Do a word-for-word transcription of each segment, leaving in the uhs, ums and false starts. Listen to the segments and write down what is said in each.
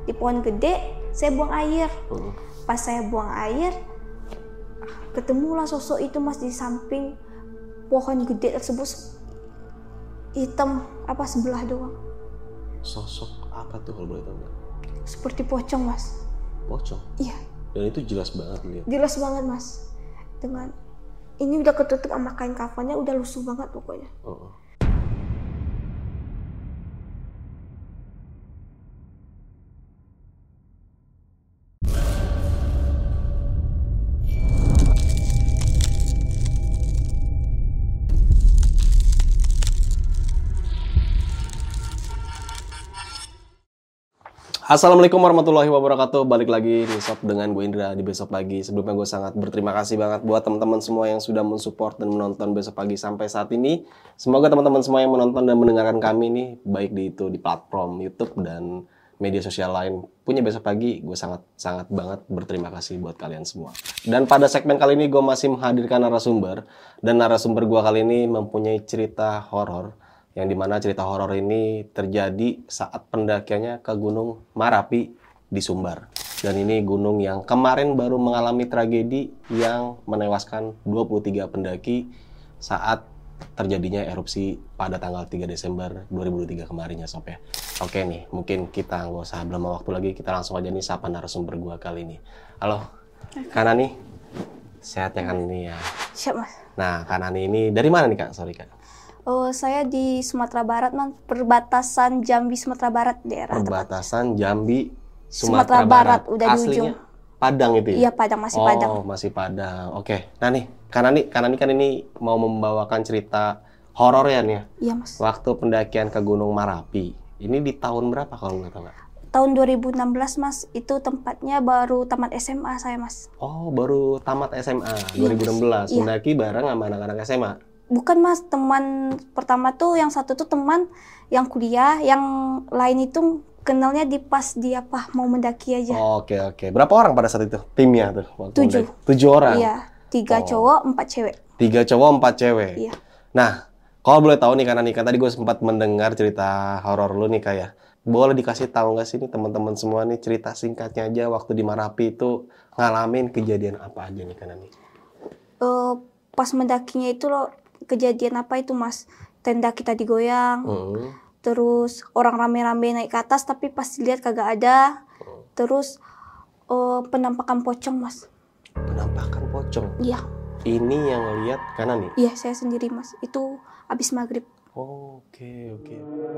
di pohon gede, saya buang air. Hmm. Pas saya buang air, ketemulah sosok itu mas di samping pohon gede tersebut, hitam apa sebelah doang. Sosok apa tuh kalau boleh tahu nggak? Seperti pocong mas. Pocong? Iya. Dan itu jelas banget lihat. Jelas banget mas. Dengan ini udah ketutup sama kain kafannya, udah lusuh banget pokoknya. Oh. Assalamualaikum warahmatullahi wabarakatuh. Balik lagi di Shop dengan gue Indra di Besok Pagi. Sebelumnya gue sangat berterima kasih banget buat teman-teman semua yang sudah mensupport dan menonton Besok Pagi sampai saat ini. Semoga teman-teman semua yang menonton dan mendengarkan kami nih, baik di itu di platform YouTube dan media sosial lain, punya Besok Pagi, gue sangat sangat banget berterima kasih buat kalian semua. Dan pada segmen kali ini gue masih menghadirkan narasumber, dan narasumber gue kali ini mempunyai cerita horor, yang dimana cerita horor ini terjadi saat pendakiannya ke Gunung Marapi di Sumbar. Dan ini gunung yang kemarin baru mengalami tragedi yang menewaskan dua puluh tiga pendaki saat terjadinya erupsi pada tanggal tiga Desember dua ribu dua puluh tiga kemarin ya Sob ya. Oke nih, mungkin kita nggak usah berlama waktu lagi, kita langsung aja nih sapa narasumber gua kali ini. Halo, Kak Nani. Sehat ya Kak Nani ya? Siap mas. Nah, Kak Nani ini dari mana nih Kak? Sorry Kak. Oh, saya di Sumatera Barat, man. Perbatasan Jambi Sumatera Barat daerah. Perbatasan tepat. Jambi Sumatera, Sumatera Barat. Barat, udah di ujung. Padang itu ya? Iya, Padang, masih oh, Padang. Oh, masih Padang. Oke. Nah nih, karena nih, karena nih kan ini mau membawakan cerita horor ya nih. Iya, Mas. Waktu pendakian ke Gunung Marapi. Ini di tahun berapa kalau nggak tahu? Tahun dua ribu enam belas, Mas. Itu tempatnya baru tamat S M A saya, Mas. Oh, baru tamat S M A dua ribu enam belas. Iya. Mendaki bareng sama anak-anak S M A. Bukan mas, teman pertama tuh yang satu tuh teman yang kuliah, yang lain itu kenalnya di pas dia apa mau mendaki aja. Oh, oke oke. Berapa orang pada saat itu timnya tuh? Waktu Tujuh. Mendaki? Tujuh orang. Iya, tiga oh. cowok, empat cewek. Tiga cowok, empat cewek. Iya. Nah, kalau boleh tahu nih karena nih kan tadi gue sempat mendengar cerita horor lu nih kayak, boleh dikasih tahu nggak sih nih teman-teman semua nih cerita singkatnya aja waktu di Marapi itu ngalamin kejadian apa aja nih karena nih? Uh, pas mendakinya itu loh. Kejadian apa itu mas, tenda kita digoyang, hmm. terus orang rame-rame naik ke atas tapi pas dilihat kagak ada, hmm. terus uh, penampakan pocong mas. Penampakan pocong? Iya. Ini yang lihat kanan nih? Iya, saya sendiri mas, itu abis maghrib. Oh, oke okay, oke. Okay.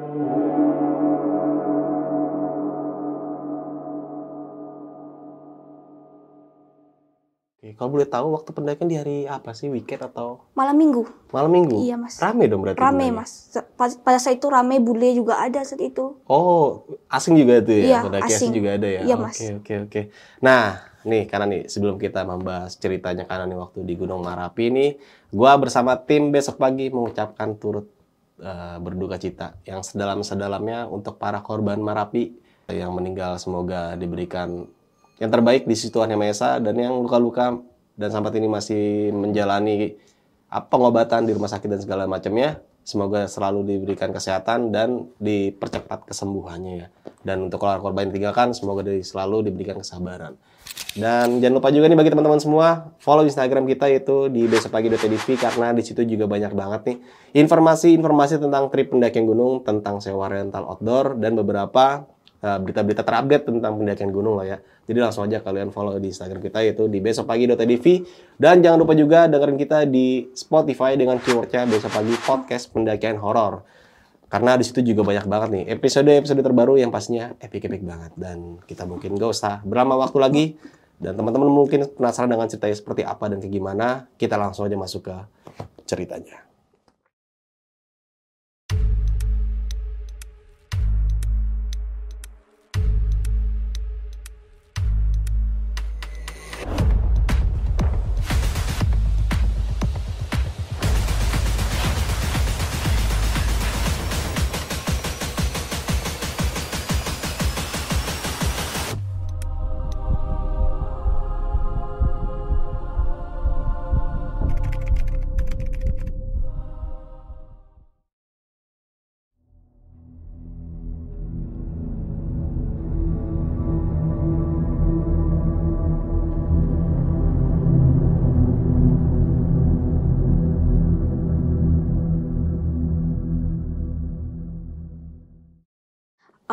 Kalau boleh tahu waktu pendakian di hari apa sih? Weekend atau? Malam minggu. Malam minggu? Iya mas. Rame dong berarti? Rame benernya. Mas. Pada saat itu rame, bule juga ada saat itu. Oh, asing juga tuh ya? Iya, pendaki asing. asing juga ada ya? Iya mas. Oke oke oke. Nah, nih karena nih sebelum kita membahas ceritanya karena nih waktu di Gunung Marapi nih, gua bersama tim Besok Pagi mengucapkan turut uh, berduka cita yang sedalam-sedalamnya untuk para korban Marapi yang meninggal, semoga diberikan yang terbaik di sisi Tuhan Yang Maha Esa, dan yang luka-luka dan sampai ini masih menjalani apa pengobatan di rumah sakit dan segala macamnya, semoga selalu diberikan kesehatan dan dipercepat kesembuhannya ya. Dan untuk korban yang ditinggalkan, semoga selalu diberikan kesabaran. Dan jangan lupa juga nih bagi teman-teman semua, follow Instagram kita yaitu di besokpagi dot t v karena di situ juga banyak banget nih informasi-informasi tentang trip pendakian gunung, tentang sewa rental outdoor, dan beberapa berita-berita terupdate tentang pendakian gunung lah ya. Jadi langsung aja kalian follow di Instagram kita yaitu di besokpagi dot t v. Dan jangan lupa juga dengerin kita di Spotify dengan keywordnya Besok Pagi Podcast Pendakian Horor. Karena di situ juga banyak banget nih episode-episode terbaru yang pastinya epic-epic banget. Dan kita mungkin gak usah berlama waktu lagi. Dan teman-teman mungkin penasaran dengan ceritanya seperti apa dan kayak gimana. Kita langsung aja masuk ke ceritanya.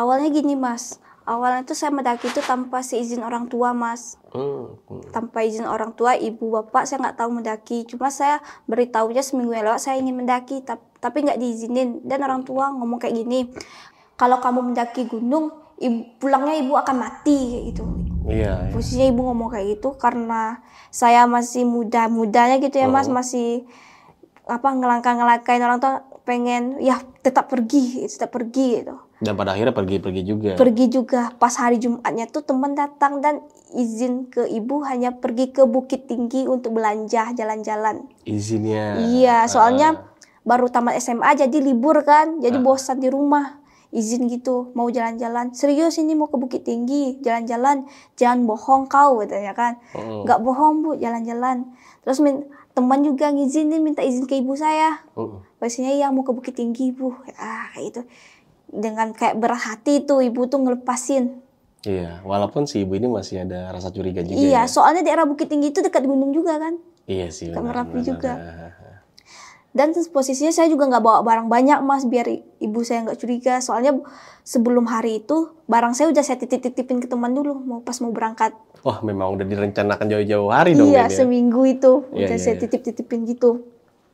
Awalnya gini mas, awalnya itu saya mendaki itu tanpa seizin orang tua mas. Hmm. Hmm. Tanpa izin orang tua, ibu bapak saya nggak tahu mendaki. Cuma saya beritahunya seminggu yang lewat saya ingin mendaki, tapi nggak diizinin. Dan orang tua ngomong kayak gini, kalau kamu mendaki gunung, ibu, pulangnya ibu akan mati kayak gitu. Iya. Posisinya ibu ngomong kayak gitu karena saya masih muda-mudanya gitu ya mas, Oh. masih apa ngelangkah-ngelangkain orang tua pengen ya tetap pergi, tetap pergi gitu. Dan pada akhirnya pergi-pergi juga. Pergi juga. Pas hari Jumatnya tuh teman datang dan izin ke ibu hanya pergi ke Bukit Tinggi untuk belanja, jalan-jalan. Izinnya. Iya, soalnya uh. baru tamat S M A jadi libur kan, jadi uh. bosan di rumah. Izin gitu, mau jalan-jalan. Serius ini mau ke Bukit Tinggi, jalan-jalan. Jangan bohong kau katanya kan. Uh. Nggak bohong bu, jalan-jalan. Terus min- teman juga ngizinin, minta izin ke ibu saya. Uh. Pastinya iya mau ke Bukit Tinggi bu. Ah kayak itu. Dengan kayak berat hati tuh ibu tuh ngelepasin. Iya, walaupun si ibu ini masih ada rasa curiga juga. Iya, ya? soalnya daerah Bukit Tinggi itu dekat gunung juga kan. Iya sih. Dekat Merapi benar, juga. benar. Dan posisinya saya juga nggak bawa barang banyak mas, biar ibu saya nggak curiga. Soalnya sebelum hari itu barang saya udah saya titip-titipin ke teman dulu, mau pas mau berangkat. Wah, memang udah direncanakan jauh-jauh hari dong. Iya, ini, seminggu itu ya? udah Iya, saya iya. titip-titipin gitu.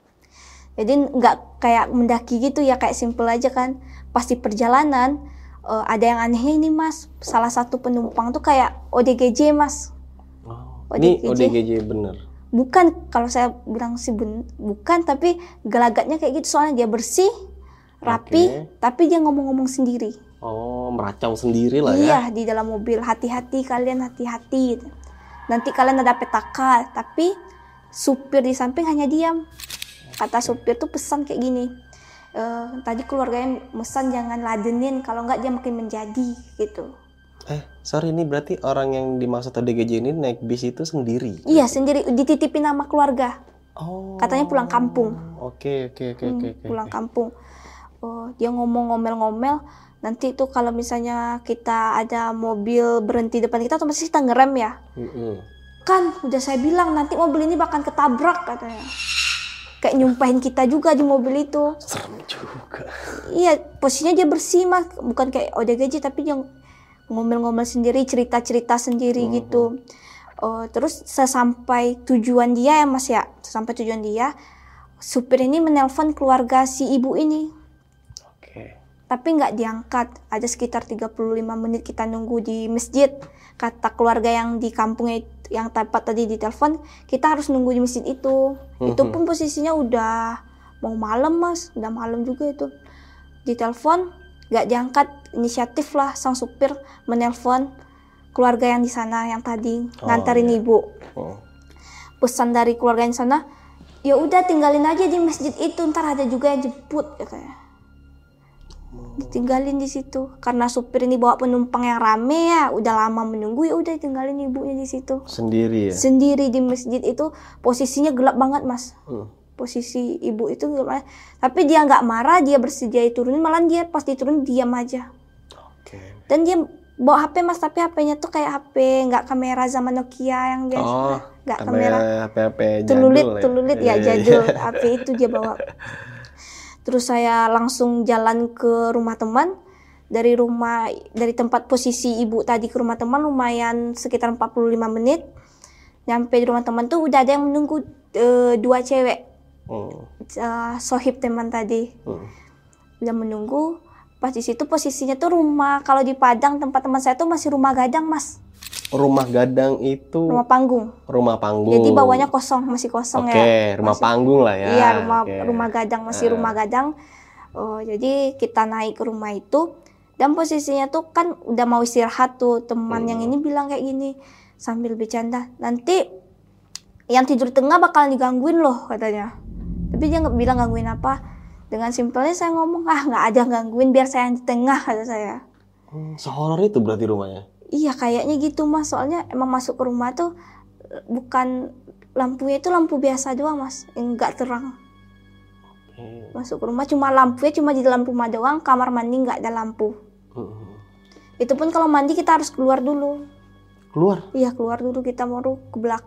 Jadi nggak kayak mendaki gitu ya, kayak simple aja kan. Pas di perjalanan uh, ada yang anehnya ini mas. Salah satu penumpang tuh kayak O D G J mas. Oh, O D G J. ini O D G J bener. Bukan, kalau saya bilang sih ben, bukan, tapi gelagatnya kayak gitu soalnya dia bersih, rapi, Oke. tapi dia ngomong-ngomong sendiri. Oh, meracau sendiri lah Iya, ya. di dalam mobil, hati-hati kalian, hati-hati. Gitu. Nanti kalian ada petaka, tapi supir di samping hanya diam. Kata supir tuh pesan kayak gini, e, tadi keluarganya pesan jangan ladenin, kalau nggak dia makin menjadi gitu. Eh, sorry, ini berarti orang yang dimaksud O D G J ini naik bis itu sendiri? Iya, sendiri, dititipin nama keluarga. Oh. Katanya pulang kampung. Oke, oke, oke, Hmm, oke. oke, pulang oke. kampung. Oh, dia ngomong ngomel-ngomel. Nanti tuh kalau misalnya kita ada mobil berhenti depan kita, otomatis kita ngerem ya. Mm-mm. Kan udah saya bilang nanti mobil ini bakal ketabrak katanya. Kayak nyumpahin kita juga di mobil itu. Serem juga. Iya, posisinya dia bersih mas, bukan kayak O D G J tapi yang ngomel-ngomel sendiri, cerita-cerita sendiri Mm-hmm. gitu. Oh, terus sesampai tujuan dia ya mas ya, sesampai tujuan dia, supir ini menelpon keluarga si ibu ini. Oke. Tapi nggak diangkat. Ada sekitar tiga puluh lima menit kita nunggu di masjid. Kata keluarga yang di kampungnya itu, yang tempat tadi ditelepon, kita harus nunggu di masjid itu. Itu pun posisinya udah mau malam mas, udah malam juga itu. Ditelepon, nggak diangkat. Inisiatif lah sang supir menelpon keluarga yang di sana yang tadi Oh, nganterin iya. ibu. Oh. Pesan dari keluarga yang sana, ya udah tinggalin aja di masjid itu, ntar ada juga yang jemput katanya. Ditinggalin di situ karena supir ini bawa penumpang yang rame ya, udah lama menunggu, ya udah tinggalin ibunya di situ Sendiri ya? sendiri di masjid itu. Posisinya gelap banget mas. Hmm. Posisi ibu itu gelap banget. Tapi dia nggak marah, dia bersedia turunin, malah dia pas diturunin diam aja. Oke. Dan dia bawa H P mas, tapi H P-nya tuh kayak H P nggak kamera zaman Nokia yang biasa, Oh, nggak kamera H P H P jadul telulit ya? telulit ya Iya, iya, jadul. iya. H P itu dia bawa. Terus saya langsung jalan ke rumah teman. Dari rumah, dari tempat posisi ibu tadi ke rumah teman lumayan sekitar empat puluh lima menit. Nyampe di rumah teman tuh udah ada yang menunggu, e, dua cewek, Hmm. e, sohib teman tadi. Hmm. Udah menunggu. Pas di situ posisinya tuh rumah, kalau di Padang tempat teman saya tuh masih rumah gadang mas. Rumah gadang itu Rumah panggung. rumah panggung. Jadi bawahnya kosong, masih kosong Oke, ya. rumah Masih- panggung lah ya. Iya, rumah Oke. rumah gadang, masih Eh. rumah gadang. Oh, jadi kita naik ke rumah itu dan posisinya tuh kan udah mau istirahat tuh. Teman Hmm. yang ini bilang kayak gini sambil bercanda, nanti yang tidur tengah bakalan digangguin loh katanya. Tapi dia nggak bilang gangguin apa. Dengan simpelnya saya ngomong, ah nggak ada gangguin, biar saya yang di tengah kata saya. Hmm, sehoror itu berarti rumahnya. Iya kayaknya gitu mas, soalnya emang masuk ke rumah tuh bukan lampunya itu lampu biasa doang mas, yang nggak terang. Hmm. Masuk ke rumah cuma lampunya cuma di dalam rumah doang, kamar mandi nggak ada lampu. Hmm. Itu pun kalau mandi kita harus keluar dulu. Keluar. Iya keluar dulu, kita baru ke belakang.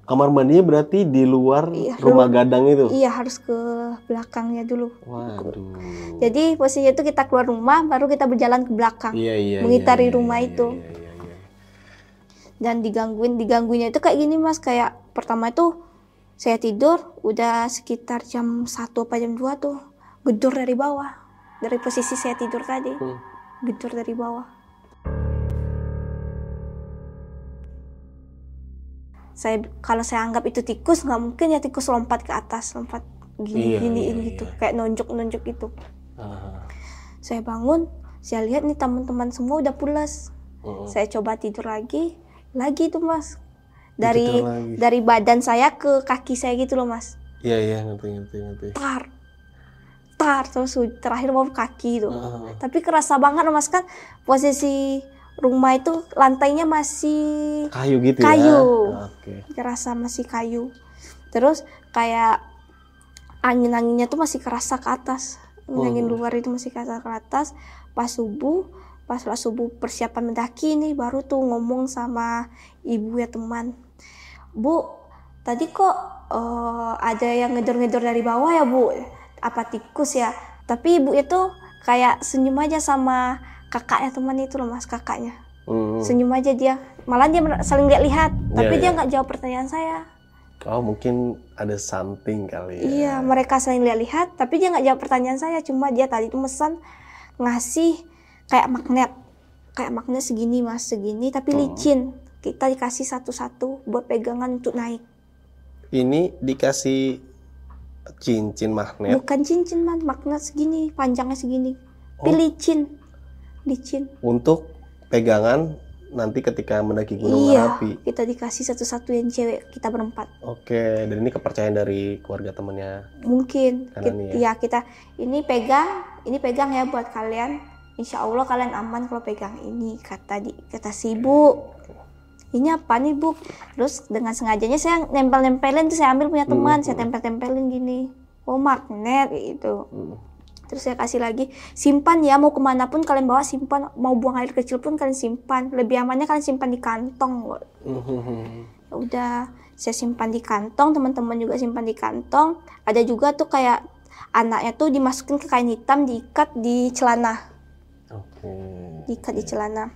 Kamar mandinya berarti di luar iya, rumah dulu, gadang itu? Iya, harus ke belakangnya dulu. Waduh. Jadi posisinya itu kita keluar rumah, baru kita berjalan ke belakang. Iya, iya, mengitari iya, rumah iya, itu. Iya, iya, iya. Dan digangguin, digangguinnya itu kayak gini Mas. Kayak pertama itu saya tidur, udah sekitar jam satu apa jam dua tuh. Gedor dari bawah. Dari posisi saya tidur tadi. Hmm. Gedor dari bawah. Saya kalau saya anggap itu tikus, nggak mungkin ya tikus lompat ke atas, lompat gini giniin iya, iya, gitu, iya. Kayak nonjok-nonjok gitu. Uh. Saya bangun, saya lihat nih teman-teman semua udah pulas. Uh. Saya coba tidur lagi, lagi tuh Mas. Dari dari badan saya ke kaki saya gitu loh Mas. Iya iya ngerti ngerti ngerti. Tar, tar terus terakhir mau kaki itu. Uh. Tapi kerasa banget loh Mas, kan posisi rumah itu lantainya masih kayu gitu kayu. ya. Oke. Kerasa masih kayu. Terus kayak angin-anginnya tuh masih kerasa ke atas. Angin hmm. luar itu masih kerasa ke atas. Pas subuh, pas lah subuh persiapan mendaki nih, baru tuh ngomong sama ibu ya teman. Bu, tadi kok uh, ada yang ngedor-ngedor dari bawah ya Bu? Apa tikus ya? Tapi ibu itu kayak senyum aja sama kakaknya teman itu loh Mas, kakaknya. Hmm. Senyum aja dia. Malah dia saling lihat-lihat, tapi yeah, dia nggak yeah. jawab pertanyaan saya. Oh, mungkin ada something kali ya. Iya, mereka saling lihat-lihat, tapi dia nggak jawab pertanyaan saya. Cuma dia tadi itu mesan ngasih kayak magnet. Kayak magnet segini Mas, segini tapi hmm. licin. Kita dikasih satu-satu buat pegangan untuk naik. Ini dikasih cincin magnet? Bukan cincin man, magnet segini, panjangnya segini. Tapi oh. licin. Licin. Untuk pegangan nanti ketika mendaki Gunung iya, Merapi. Iya, kita dikasih satu-satu yang cewek, kita berempat. Oke, dan ini kepercayaan dari keluarga temannya. Mungkin. Kita, ya? ya kita ini pegang, ini pegang ya buat kalian. Insya Allah kalian aman kalau pegang ini, kata di kata si ibu. Ini apa nih Bu? Terus dengan sengajanya saya nempel-nempelin tuh, saya ambil punya teman, hmm. saya tempel-tempelin gini. Oh magnet gitu. Hmm. Terus saya kasih lagi, simpan ya, mau kemanapun kalian bawa simpan, mau buang air kecil pun kalian simpan. Lebih amannya kalian simpan di kantong. Mm-hmm. Udah, saya simpan di kantong, teman-teman juga simpan di kantong. Ada juga tuh kayak anaknya tuh dimasukin ke kain hitam, diikat di celana. Okay. Diikat di celana.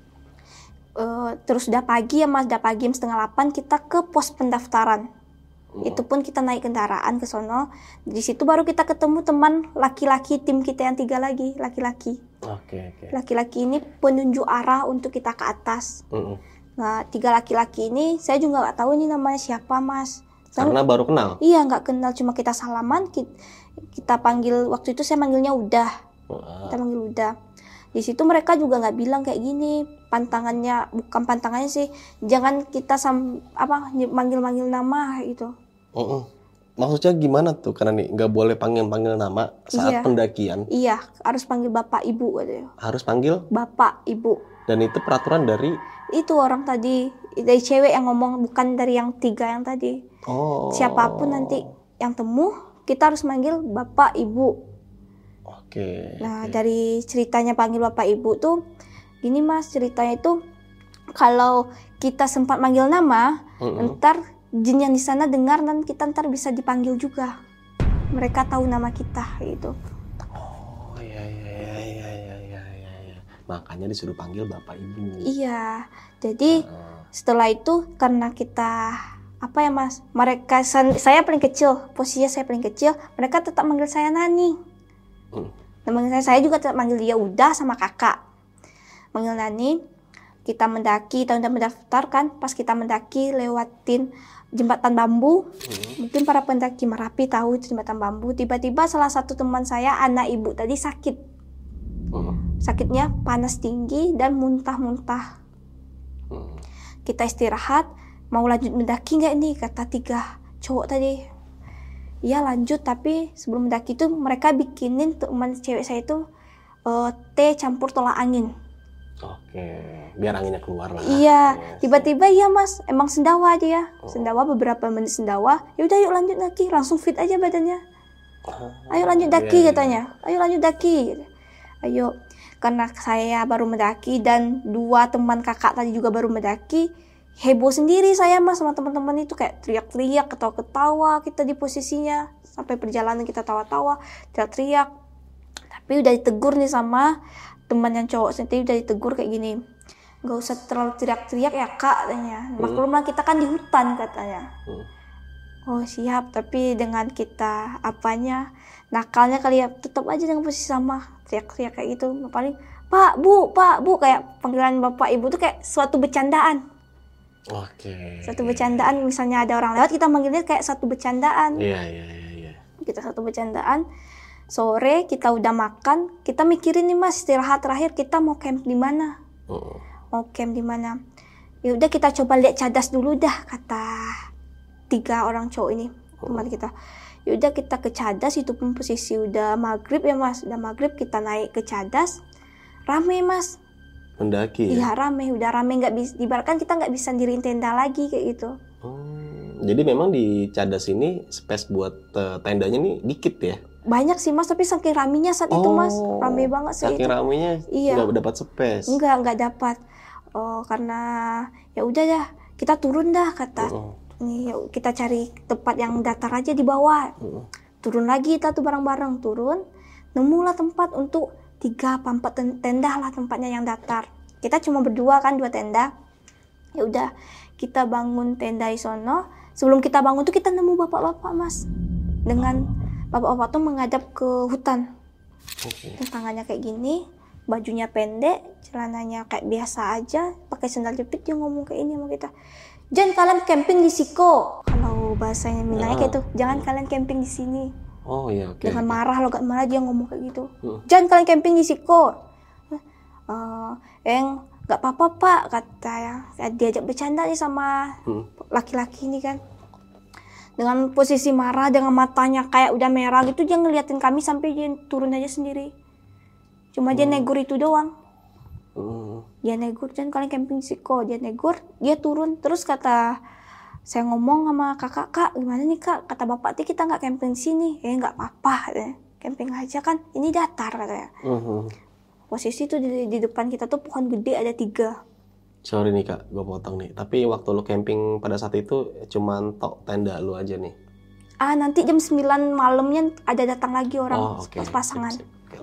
Uh, terus udah pagi ya Mas, udah pagi jam setengah delapan kita ke pos pendaftaran. Itu pun kita naik kendaraan ke sono. Di situ baru kita ketemu teman laki-laki tim kita yang tiga lagi, laki-laki. Oke, oke. Laki-laki ini penunjuk arah untuk kita ke atas. Uh-uh. Nah, tiga laki-laki ini saya juga nggak tahu ini namanya siapa Mas. Karena saya, baru kenal. Iya, nggak kenal, cuma kita salaman, kita, kita panggil, waktu itu saya manggilnya Udah. Uh. Kita manggil Udah. Di situ mereka juga nggak bilang kayak gini, pantangannya bukan pantangannya sih, jangan kita sam apa manggil-manggil nama gitu. Uh-uh. Maksudnya gimana tuh? Karena nih nggak boleh panggil-panggil nama saat iya. pendakian. Iya, harus panggil bapak ibu katanya. Harus panggil bapak ibu. Dan itu peraturan dari itu orang tadi, dari cewek yang ngomong, bukan dari yang tiga yang tadi. Oh. Siapapun nanti yang temu, kita harus manggil bapak ibu. Oke. Nah, okay. dari ceritanya panggil bapak ibu tuh, gini Mas, ceritanya itu kalau kita sempat manggil nama, mm-hmm. ntar jin yang di sana dengar dan kita ntar bisa dipanggil juga. Mereka tahu nama kita gitu. Oh iya iya iya iya iya iya iya. Makanya disuruh panggil bapak ibu. Iya. Jadi uh. setelah itu karena kita apa ya Mas? Mereka saya paling kecil, posisinya saya paling kecil, mereka tetap manggil saya Nani. Hmm. Manggil saya, saya juga tetap manggil dia Udah sama kakak. Manggil Nani. Kita mendaki, kita udah mendaftar kan, pas kita mendaki lewatin jembatan bambu. Hmm. Mungkin para pendaki Merapi tahu itu jembatan bambu. Tiba-tiba salah satu teman saya, anak ibu tadi sakit. Hmm. Sakitnya panas tinggi dan muntah-muntah. Hmm. Kita istirahat, mau lanjut mendaki nggak nih? Kata tiga cowok tadi. Iya lanjut, tapi sebelum mendaki itu mereka bikinin teman cewek saya itu uh, teh campur tolak angin. Oke, biar anginnya keluar lah. Iya, yes. Tiba-tiba iya Mas, emang sendawa dia. Oh. Sendawa beberapa menit sendawa. Yaudah yuk lanjut daki, langsung fit aja badannya. Ayo lanjut daki yeah, katanya. Ayo lanjut daki. Ayo, karena saya baru mendaki dan dua teman kakak tadi juga baru mendaki. heboh sendiri saya mas sama teman-teman itu, kayak teriak-teriak, ketawa-ketawa kita di posisinya, sampai perjalanan kita tawa-tawa, teriak-teriak. Tapi udah ditegur nih sama teman yang cowok sendiri, udah ditegur kayak gini, nggak usah terlalu teriak-teriak ya kak katanya, maklumlah kita kan di hutan katanya. hmm. Oh siap, tapi dengan kita apanya nakalnya kali ya, tetap aja dengan posisi sama, teriak-teriak kayak gitu. Paling pak bu pak bu, kayak panggilan bapak ibu tuh kayak suatu bercandaan. Oke. Okay. Suatu bercandaan, misalnya ada orang lewat kita manggilnya kayak satu bercandaan. Iya iya iya. iya. Kita satu bercandaan. Sore kita udah makan, kita mikirin nih mas, istirahat terakhir kita mau camp di mana? Uh. Mau camp di mana? Ya udah kita coba lihat cadas dulu dah, kata tiga orang cowok ini teman kita. Yaudah kita ke cadas, itu pun posisi udah maghrib ya mas, udah maghrib kita naik ke cadas, rame mas. Mendaki ya? Iya rame, udah rame, nggak bisa, ibaratkan kita nggak bisa diriin tenda lagi kayak gitu. Hmm, jadi memang di cadas ini space buat uh, tendanya nih dikit ya? Banyak sih mas, tapi saking raminya saat oh, itu mas, rame banget saat saking itu. Raminya iya. Nggak dapat space? Enggak, nggak dapat. Oh karena ya udah dah, kita turun dah kata. Uh-uh. Nih, yuk kita cari tempat yang datar aja di bawah. Hmm. Turun lagi kita tuh bareng-bareng turun, nemulah tempat untuk tiga apa empat tenda lah tempatnya yang datar. Kita cuma berdua kan, dua tenda. Ya udah, kita bangun tenda di sono. Sebelum kita bangun tuh kita nemu bapak-bapak mas, dengan bapak-bapak tuh menghadap ke hutan. Okay. Tangannya kayak gini, bajunya pendek, celananya kayak biasa aja, pakai sandal jepit. Dia ngomong kayak ini sama kita. Jangan kalian camping di Siko. Kalau bahasanya Minangnya kayak itu, jangan kalian camping di sini. Oh iya, oke. Okay, Dengan okay. marah, logat marah dia ngomong kayak gitu. Hmm. Jangan kalian camping di Siko. Uh, Eng, nggak apa-apa pak, kata ya. Diajak bercanda nih sama hmm. laki-laki ini kan. Dengan posisi marah, dengan matanya kayak udah merah gitu, dia ngeliatin kami sampai dia turun aja sendiri. Cuma hmm. dia negur itu doang. Hmm. Dia negur, jangan kalian camping di Siko. Dia negur, dia turun. Terus kata, saya ngomong sama kakak, kak gimana nih kak? Kata bapak tadi kita nggak camping sini. Eh nggak apa-apa, katanya. Camping aja kan, ini datar katanya. Uh-huh. Posisi tuh di, di depan kita tuh pohon gede ada tiga. Sorry nih kak, gue potong nih. Tapi waktu lo camping pada saat itu cuman tok tenda lo aja nih? Ah nanti jam sembilan malamnya ada datang lagi orang oh, okay. pasangan. Sip, sip.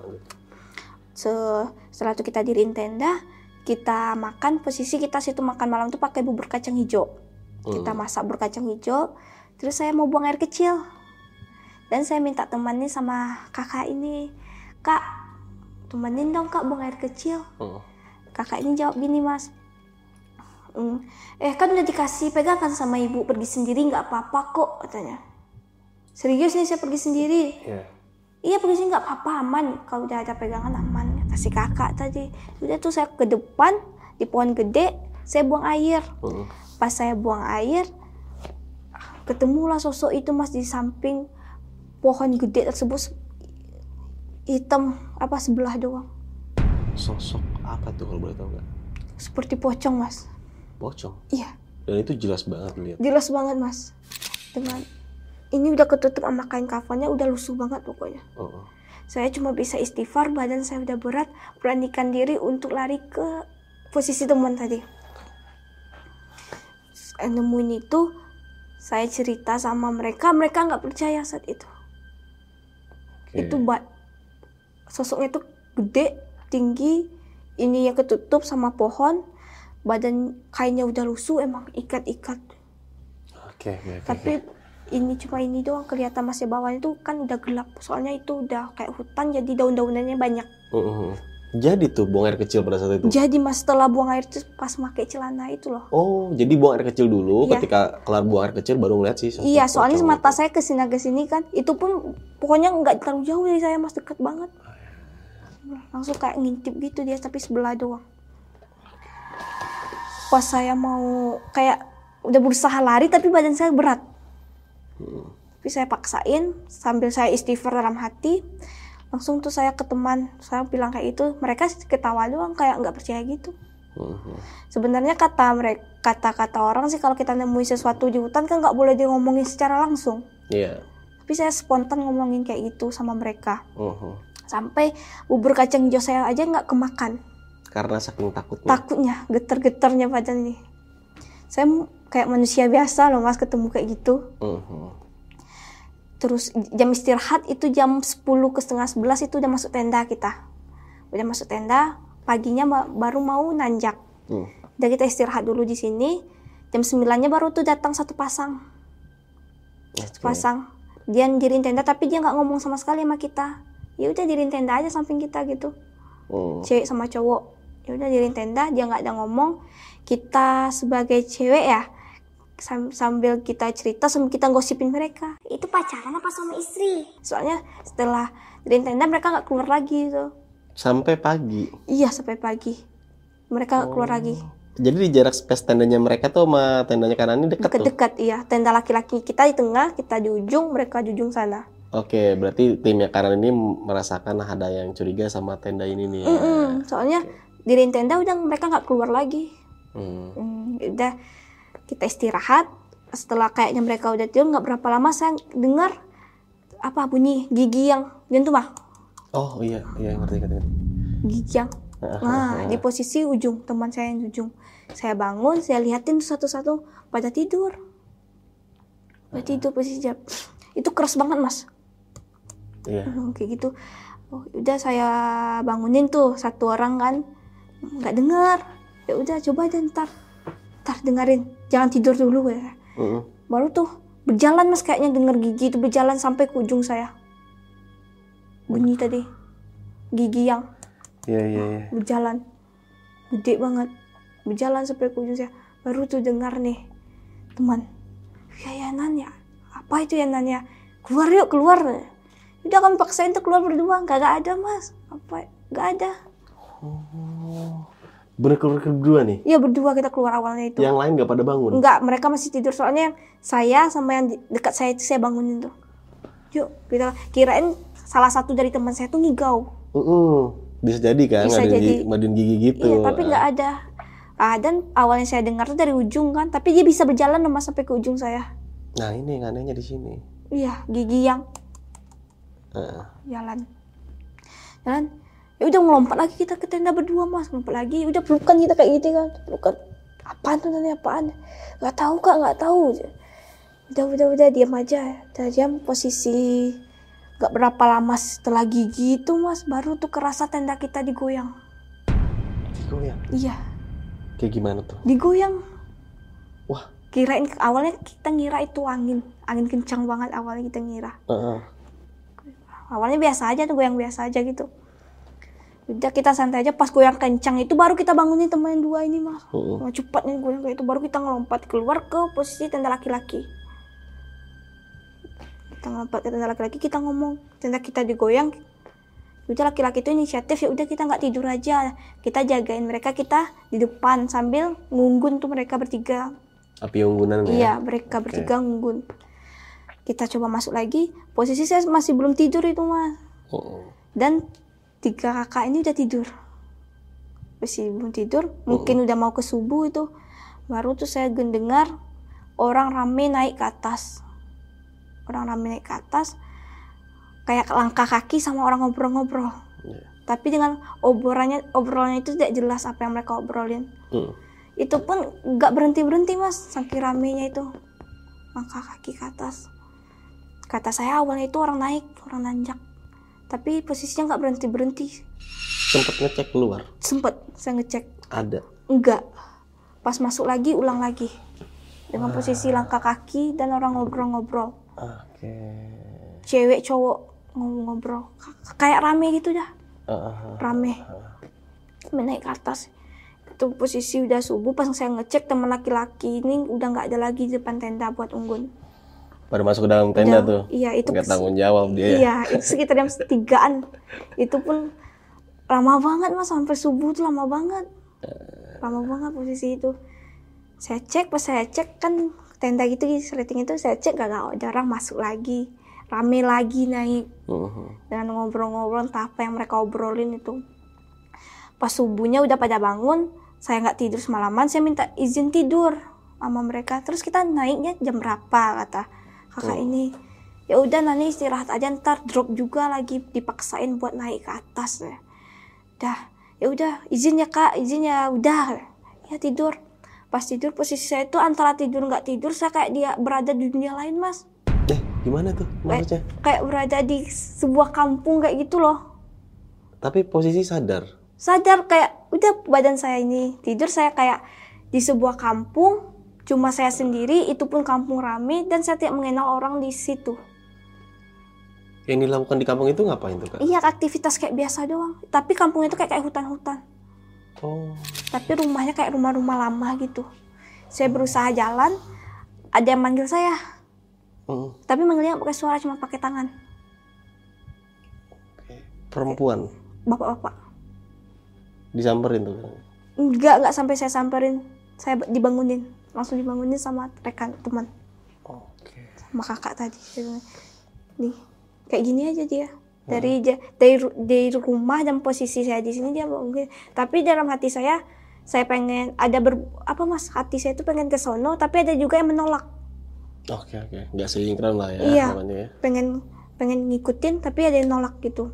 So, setelah itu kita diriin tenda, kita makan. Posisi kita situ makan malam tuh pakai bubur kacang hijau. Hmm. Kita masak bubur kacang hijau. Terus saya mau buang air kecil. Dan saya minta temannya sama kakak ini, kak, temenin dong kak buang air kecil. Hmm. Kakak ini jawab gini mas, mm, eh kan udah dikasih pegangan sama ibu, pergi sendiri nggak apa-apa kok katanya. Serius nih saya pergi sendiri. Yeah. Iya pergi sini nggak apa-apa, aman. Kalau udah ada pegangan aman. Kata si kakak tadi. Udah tuh saya ke depan di pohon gede, saya buang air. Uh. Pas saya buang air, ketemulah sosok itu mas di samping pohon gede tersebut, hitam apa sebelah doang. Sosok apa tuh kalau boleh tahu nggak? Seperti pocong mas. Pocong? Iya. Dan itu jelas banget lihat. Jelas banget mas. Dengan ini udah ketutup sama kain kafannya, udah lusuh banget pokoknya. Uh-uh. Saya cuma bisa istighfar, badan saya udah berat, beranikan diri untuk lari ke posisi teman tadi. Saya nemuin itu, saya cerita sama mereka, mereka nggak percaya saat itu. Okay. Itu ba- sosoknya itu gede, tinggi, ini ya ketutup sama pohon, badan kainnya udah lusuh, emang ikat-ikat. Oke. Okay, okay, Tapi okay. ini cuma ini doang kelihatan masih bawahnya itu kan udah gelap, soalnya itu udah kayak hutan jadi daun-daunannya banyak. Uh-huh. Jadi tuh buang air kecil pada saat itu? Jadi mas setelah buang air itu pas pakai celana itu loh. Oh jadi buang air kecil dulu, iya. Ketika kelar buang air kecil baru ngeliat sih. Iya soalnya mata itu. Saya kesini kesini kan, itu pun pokoknya nggak terlalu jauh dari saya mas, deket banget. Langsung kayak ngintip gitu dia, tapi sebelah doang. Pas saya mau kayak udah berusaha lari tapi badan saya berat. Hmm. Tapi saya paksain sambil saya istighfar dalam hati, langsung tuh saya ke teman, saya bilang kayak itu, mereka ketawa doang kayak nggak percaya gitu. Hmm. Sebenarnya kata mereka, kata-kata orang sih kalau kita nemuin sesuatu di hutan kan nggak boleh diomongin secara langsung. Iya. Yeah. Tapi saya spontan ngomongin kayak gitu sama mereka. Hmm. Sampai bubur kacang hijau saya aja nggak kemakan. Karena saking takutnya. Takutnya, getar-getarnya badan nih. Saya kayak manusia biasa loh mas ketemu kayak gitu. Uh-huh. Terus jam istirahat itu jam sepuluh ke setengah sebelas itu udah masuk tenda kita. Udah masuk tenda, paginya baru mau nanjak. Uh. Udah kita istirahat dulu di sini. Jam sembilannya baru tuh datang satu pasang. Okay. Satu pasang. Dia diriin tenda tapi dia nggak ngomong sama sekali sama kita. Ya udah diriin tenda aja samping kita gitu. Uh. Cewek sama cowok. Ya udah diriin tenda, dia nggak ada ngomong. Kita sebagai cewek ya, sambil kita cerita, sambil kita gosipin mereka. Itu pacaran apa suami istri? Soalnya setelah dari tenda mereka nggak keluar lagi itu. Sampai pagi? Iya sampai pagi. Mereka nggak oh. keluar lagi. Jadi di jarak space tendanya mereka tuh sama tendanya kanan ini dekat tuh? Dekat iya. Tenda laki-laki kita di tengah, kita di ujung, mereka di ujung sana. Oke, berarti timnya kanan ini merasakan ada yang curiga sama tenda ini nih. Mm-mm. Soalnya di tenda udah mereka nggak keluar lagi. Hmm. Hmm, udah kita istirahat. Setelah kayaknya mereka udah tidur, nggak berapa lama saya dengar apa bunyi gigi yang jantung mah. Oh iya iya ngerti ngerti. Gigi yang. Nah di posisi ujung, teman saya yang ujung. Saya bangun, saya lihatin satu-satu pada tidur. Pada tidur posisi jam. Itu keras banget mas. Iya. Hmm, kayak gitu. Oh, udah saya bangunin tuh satu orang kan, nggak dengar. Ya udah coba aja ntar. Ntar dengerin, jangan tidur dulu ya. Uh-uh. Baru tuh berjalan mas kayaknya denger gigi itu berjalan sampai ke ujung saya. Bunyi tadi gigi yang yeah, yeah, yeah. berjalan gede banget, berjalan sampai ke ujung saya. Baru tuh dengar nih teman, ya ya nanya apa itu ya nanya, keluar yuk keluar. Udah kami paksain tuh keluar berdua, nggak ada mas, apa nggak ada. Oh. Bener keluar berdua nih? Iya berdua kita keluar awalnya itu. Yang lain gak pada bangun? Enggak, mereka masih tidur. Soalnya saya sama yang dekat saya itu saya bangunin tuh. Yuk, kita kirain salah satu dari teman saya tuh ngigau. Uh-uh. Bisa jadi kan, Bisa jadi. Madun gigi gitu. Iya, tapi nggak ada. Ah, dan awalnya saya dengar tuh dari ujung kan, tapi dia bisa berjalan sama sampai ke ujung saya. Nah ini yang anehnya di sini. Iya, gigi yang uh. jalan, jalan. Ya udah ngelompat lagi kita ke tenda berdua mas, ngelompat lagi, udah pelukan kita kayak gitu kan, pelukan. Apaan tuh nanti apaan? Gak tahu kak, gak tahu. Udah udah udah diam aja, udah diam posisi. Gak berapa lama setelah gigi itu mas, baru tuh kerasa tenda kita digoyang. Digoyang? Iya. Kayak gimana tuh? Digoyang. Wah. Kirain awalnya kita ngira itu angin, angin kencang banget awalnya kita ngira. Uh-uh. Awalnya biasa aja tuh, goyang biasa aja gitu. Udah kita santai aja, pas goyang kencang itu baru kita bangunin teman yang dua ini mas. Uh-uh. Nah, cepat nih goyang kayak itu, baru kita ngelompat keluar ke posisi tenda laki-laki. Kita ngelompat ke tenda laki-laki, kita ngomong tenda kita digoyang. Udah laki-laki itu inisiatif, ya udah kita nggak tidur aja, kita jagain mereka, kita di depan sambil ngunggun tuh mereka bertiga. Api unggunan ya? Iya, mereka okay. bertiga ngunggun. Kita coba masuk lagi, posisi saya masih belum tidur itu mas. Uh-uh. Dan tiga kakak ini udah tidur, masih belum tidur, mungkin uh. udah mau ke subuh itu. Baru tuh saya dengar orang rame naik ke atas, orang rame naik ke atas, kayak langkah kaki sama orang ngobrol-ngobrol. Yeah. Tapi dengan obrolannya, obrolannya itu tidak jelas apa yang mereka obrolin. Uh. Itu pun nggak berhenti berhenti mas, saking ramenya itu, langkah kaki ke atas. Kata saya awalnya itu orang naik, orang nanjak. Tapi posisinya nggak berhenti-berhenti. Sempet ngecek keluar? Sempet, saya ngecek. Ada? Enggak. Pas masuk lagi, ulang lagi. Dengan ah. posisi langkah kaki dan orang ngobrol-ngobrol. Oke. Okay. Cewek, cowok ngobrol. Kayak rame gitu dah. Uh, rame. Uh. Naik ke atas. Itu posisi udah subuh, pas saya ngecek teman laki-laki ini udah nggak ada lagi di depan tenda buat unggun. Baru masuk ke dalam tenda udah, tuh. Iya, itu nggak tanggung jawab dia. Iya, itu sekitar jam tigaan. Itu pun lama banget mas, sampai subuh tuh lama banget. Lama banget posisi itu. Saya cek, pas saya cek kan tenda gitu di setting itu, saya cek gak ada orang masuk lagi. Rame lagi naik. Uh-huh. Dengan ngobrol-ngobrol entah apa yang mereka obrolin itu. Pas subuhnya udah pada bangun, saya nggak tidur semalaman, saya minta izin tidur sama mereka. Terus kita naiknya jam berapa kata kakak oh. ini. Ya udah Nani istirahat aja, ntar drop juga lagi, dipaksain buat naik ke atas ya. Dah, ya udah izin ya kak, izin ya udah. Ya tidur. Pas tidur posisi saya itu antara tidur nggak tidur, saya kayak dia berada di dunia lain, Mas. Eh, gimana tuh maksudnya? Kayak, kayak berada di sebuah kampung kayak gitu loh. Tapi posisi sadar? Sadar, kayak udah badan saya ini tidur, saya kayak di sebuah kampung, cuma saya sendiri, itu pun kampung rame, dan saya tidak mengenal orang di situ. Yang dilakukan di kampung itu ngapain tuh, Kak? Iya, aktivitas kayak biasa doang. Tapi kampung itu kayak kayak hutan-hutan. Oh. Tapi rumahnya kayak rumah-rumah lama gitu. Saya berusaha jalan, ada yang manggil saya. Hmm. Tapi manggilnya pakai suara, cuma pakai tangan. Perempuan? Bapak-bapak. Disamperin tuh? Enggak, enggak sampai saya samperin. Saya dibangunin. Langsung dibangunin sama rekan teman. Oke. Sama kakak tadi. Nih, kayak gini aja dia. Dari hmm. dari dari rumah dan posisi saya di sini dia mungkin. Tapi dalam hati saya, saya pengen ada ber, apa Mas? Hati saya itu pengen ke sono, tapi ada juga yang menolak. Oke oke, nggak seinkron lah ya. Iya. Ya. Pengen pengen ngikutin, tapi ada yang nolak gitu.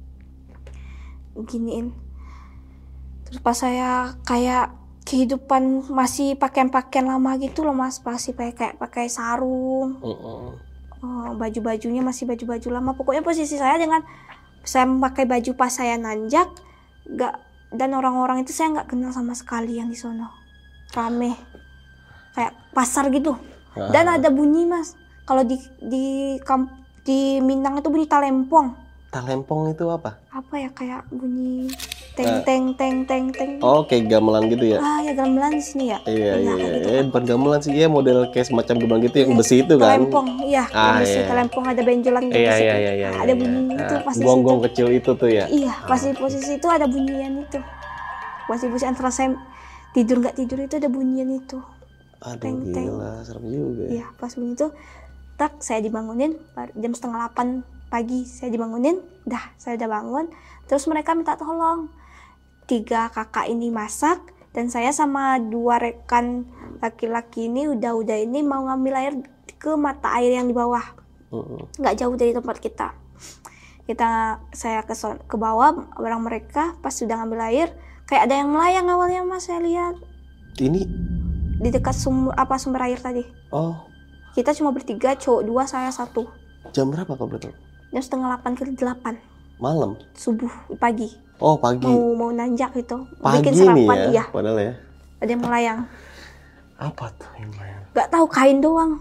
Giniin. Terus pas saya kayak kehidupan masih pakaian-pakaian lama gitu loh Mas, masih pakai kayak pakai sarung. Uh-uh. Oh, baju-bajunya masih baju-baju lama. Pokoknya posisi saya dengan saya memakai baju pas saya nanjak, nggak, dan orang-orang itu saya nggak kenal sama sekali yang di sono. Rame, kayak pasar gitu. Uh-huh. Dan ada bunyi Mas. Kalau di di kamp di Minang itu bunyi talempong. Talempong itu apa? Apa ya, kayak bunyi teng teng teng teng teng. Oh, kayak gamelan gitu ya? Ah, ya gamelan di sini ya. Iya iya iya. Gitu. Eh, bukan gamelan sih, ya model kayak semacam gamelan gitu yang besi itu kan? Talempong, iya. Ah, besi iya. Talempong ada benjolan gitu. Iya iya iya iya. Ada bunyi iya. Itu pasti. Gonggong kecil itu tuh ya? Iya, pasti oh. Posisi itu ada bunyian itu. Pasti posisi antara saya tidur nggak tidur itu ada bunyian itu. Aduh, teng, gila, serem juga. Iya, pas bunyi itu, tak saya dibangunin jam setengah delapan pagi, saya dibangunin, dah saya udah bangun. Terus mereka minta tolong. Tiga kakak ini masak, dan saya sama dua rekan laki-laki ini udah-udah ini mau ngambil air ke mata air yang di bawah, nggak uh-uh. jauh dari tempat kita. Kita saya ke ke bawah bareng mereka. Pas sudah ngambil air, kayak ada yang melayang awalnya Mas, saya lihat. Ini di dekat sumber apa sumber air tadi. Oh. Kita cuma bertiga, cowok dua, saya satu. Jam berapa kau betul? Jam setengah delapan ke delapan. Malam? Subuh, pagi. Oh, pagi. Mau mau nanjak gitu. Pagi bikin sarapan, nih ya, iya. Padahal ya. Ada yang melayang. Apa tuh yang melayang? Gak tahu, kain doang.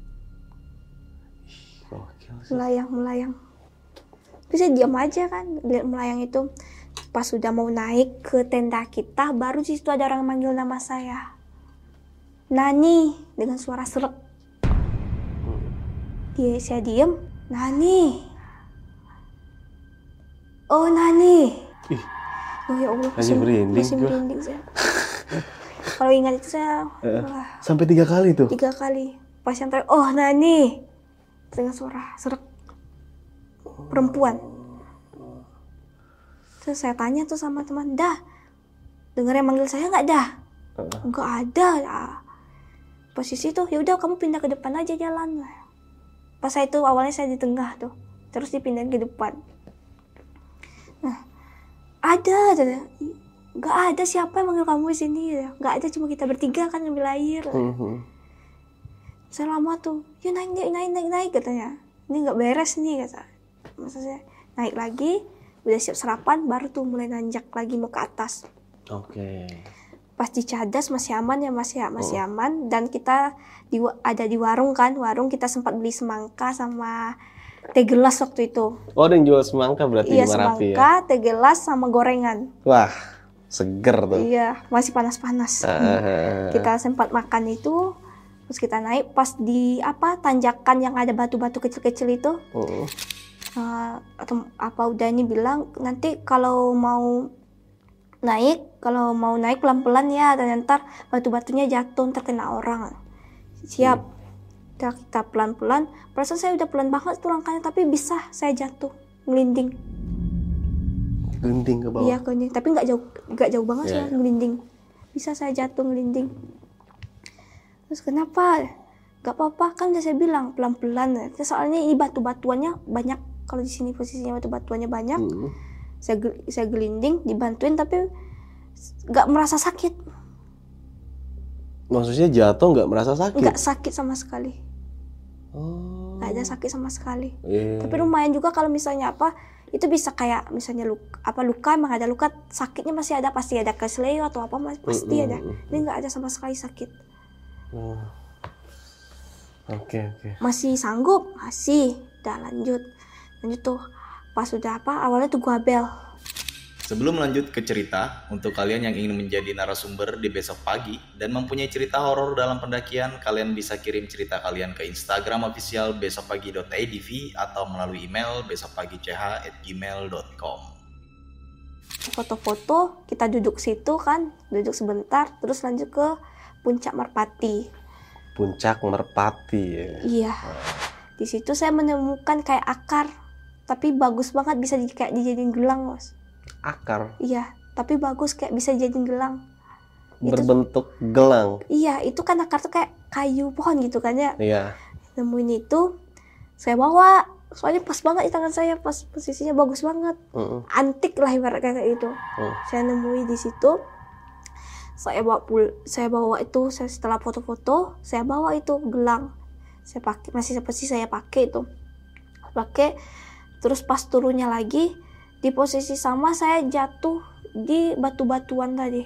Oh, melayang, melayang. Bisa diam aja kan, lihat melayang itu. Pas sudah mau naik ke tenda kita, baru di situ ada orang manggil nama saya. Nani, dengan suara serep. Dia saya diam. Nani. Oh, Nani. Ih, oh ya Allah, masih merinding, masih merinding saya. Kalau ingat itu saya uh, wah, sampai tiga kali tuh. Tiga kali. Pas yang terakhir, oh Nani, dengan suara serak perempuan. Terus saya tanya tuh sama teman, dah dengar yang manggil saya nggak dah? Uh. Nggak ada. Nah, posisi tuh, ya udah kamu pindah ke depan aja jalan. Pas saya itu awalnya saya di tengah tuh, terus dipindahin ke depan. Nah, ada, ada, nggak ada siapa yang manggil kamu di sini, nggak ada, cuma kita bertiga kan ngambil air. Uh-huh. Saya lama tuh, yuk naik, naik, naik, naik, naik katanya. Ini nggak beres nih kata. Maksudnya naik lagi, udah siap sarapan, baru tuh mulai nanjak lagi mau ke atas. Oke. Okay. Pas di Cadas masih aman ya Mas ya, masih oh. aman. Dan kita di, ada di warung kan, warung kita sempat beli semangka sama teh gelas waktu itu. Oh, ada yang jual semangka berarti iya, di Marapi ya? Iya, semangka, teh gelas sama gorengan. Wah, seger tuh. Iya, masih panas-panas. Uh. Kita sempat makan itu, terus kita naik pas di apa tanjakan yang ada batu-batu kecil-kecil itu. Uh. Uh, atau apa udah ini bilang nanti kalau mau naik, kalau mau naik pelan-pelan ya, dan ntar batu-batunya jatuh, terkena orang. Siap. Hmm. Kita pelan-pelan. Perasaan saya udah pelan banget tuh langkahnya, tapi bisa saya jatuh, ngelinding. Ngelinding ke bawah? Iya, ngelinding. Tapi nggak jauh, nggak jauh banget yeah. sih, ngelinding. Bisa saya jatuh, ngelinding. Terus kenapa? Gak apa-apa, kan udah saya bilang pelan-pelan. Soalnya ini batu-batuannya banyak. Kalau di sini posisinya batu-batuannya banyak. Hmm. Saya saya gelinding, dibantuin, tapi nggak merasa sakit. Maksudnya jatuh nggak merasa sakit? Nggak sakit sama sekali. Oh. Nggak ada sakit sama sekali. Yeah. Tapi lumayan juga kalau misalnya apa, itu bisa kayak misalnya luka, apa luka emang ada luka, sakitnya masih ada, pasti ada kesleo atau apa pasti mm-hmm. ada. Ini nggak ada sama sekali sakit. Oke oh. oke. Okay, okay. Masih sanggup, masih. Udah lanjut, lanjut tuh. Pas sudah apa, awalnya tuh gua bel. Sebelum lanjut ke cerita, untuk kalian yang ingin menjadi narasumber di Besok Pagi dan mempunyai cerita horor dalam pendakian, kalian bisa kirim cerita kalian ke Instagram official besokpagi dot i d v atau melalui email besokpagi c h at gmail dot com. Foto-foto, kita duduk situ kan, duduk sebentar, terus lanjut ke Puncak Merpati. Puncak Merpati ya? Iya. Di situ saya menemukan kayak akar, tapi bagus banget, bisa di, kayak dijadiin gelang, Mas. Akar? Iya, tapi bagus kayak bisa jadiin gelang. Berbentuk itu, gelang? Iya, itu kan akar tuh kayak kayu pohon gitu kan ya. Iya. Nemuin itu, saya bawa. Soalnya pas banget di tangan saya, pas posisinya bagus banget. Uh-uh. Antik lah ibarat kayak itu. Uh. Saya nemuin di situ. Saya bawa pul, saya bawa itu, saya setelah foto-foto, saya bawa itu gelang. Saya pakai, masih seperti saya pakai itu. Pakai, terus pas turunnya lagi, di posisi sama saya jatuh di batu-batuan tadi.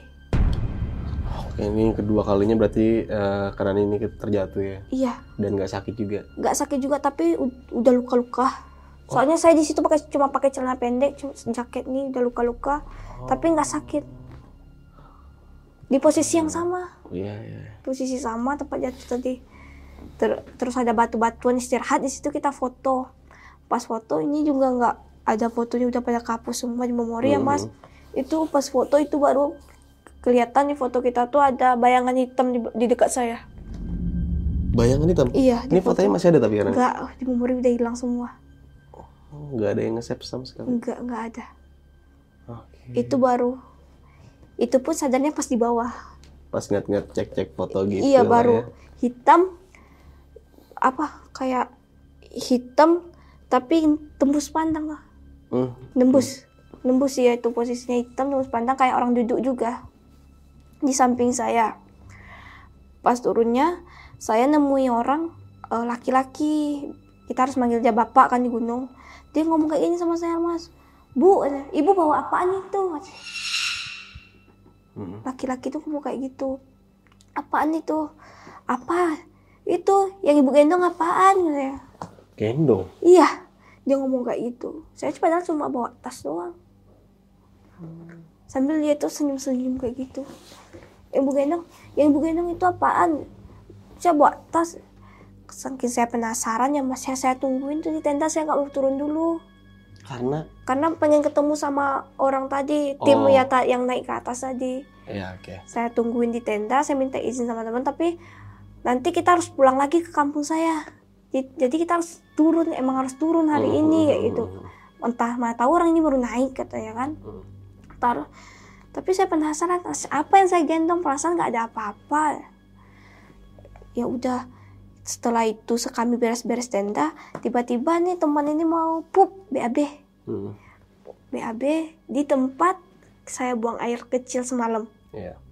Oke, ini kedua kalinya berarti uh, karena ini terjatuh ya? Iya. Dan nggak sakit juga? Nggak sakit juga, tapi u- udah luka-luka. Oh. Soalnya saya di situ pakai cuma pakai celana pendek, cuma jaket nih udah luka-luka, oh. Tapi nggak sakit. Di posisi yang sama. Iya, iya. Posisi sama tempat jatuh tadi. Ter- terus ada batu-batuan, istirahat di situ, kita foto. Pas foto ini juga nggak ada fotonya, udah pada kapus semua di memori hmm. ya Mas. Itu pas foto itu baru kelihatan di foto kita tuh ada bayangan hitam di, di dekat saya. Bayangan hitam? Iya. Ini foto. Fotonya masih ada tapi kan? Enggak, di memori udah hilang semua. Oh, nggak ada yang nge-save sama sekali? Enggak, enggak ada. Okay. Itu baru. Itu pun sadarnya pas di bawah. Pas ngeliat-ngeliat cek-cek foto gitu. Iya, baru. Ya. Hitam, apa, kayak hitam, tapi tembus pandang lah. Hmm. Nembus. Hmm. Nembus ya, itu posisinya hitam, tembus pandang, kayak orang duduk juga. Di samping saya. Pas turunnya, saya nemui orang, uh, laki-laki. Kita harus manggil dia bapak kan di gunung. Dia ngomong kayak gini sama saya, Mas. Bu, ibu bawa apaan itu? Hmm. Laki-laki itu ngomong kayak gitu. Apaan itu? Apa? Itu yang ibu gendong apaan? Gendong? Iya, dia ngomong kayak gitu. Saya padahal cuma bawa tas doang. Hmm. Sambil dia tuh senyum-senyum kayak gitu. Yang ibu gendong, yang ibu gendong itu apaan? Saya bawa tas. Saking saya penasaran ya Mas, saya, saya tungguin tuh di tenda, saya nggak mau turun dulu. Karena? Karena pengen ketemu sama orang tadi, tim oh. ya ta- yang naik ke atas tadi. Iya, oke. Okay. Saya tungguin di tenda, saya minta izin sama teman, tapi nanti kita harus pulang lagi ke kampung saya. Jadi kita harus turun, emang harus turun hari hmm. ini kayak gitu. Entah mana tahu orang ini baru naik katanya kan. Hmm. Ntar, tapi saya penasaran apa yang saya gendong, perasaan nggak ada apa-apa. Ya udah. Setelah itu kami beres-beres tenda, tiba-tiba nih teman ini mau pup B A B. Hmm. B A B di tempat saya buang air kecil semalam. Yeah.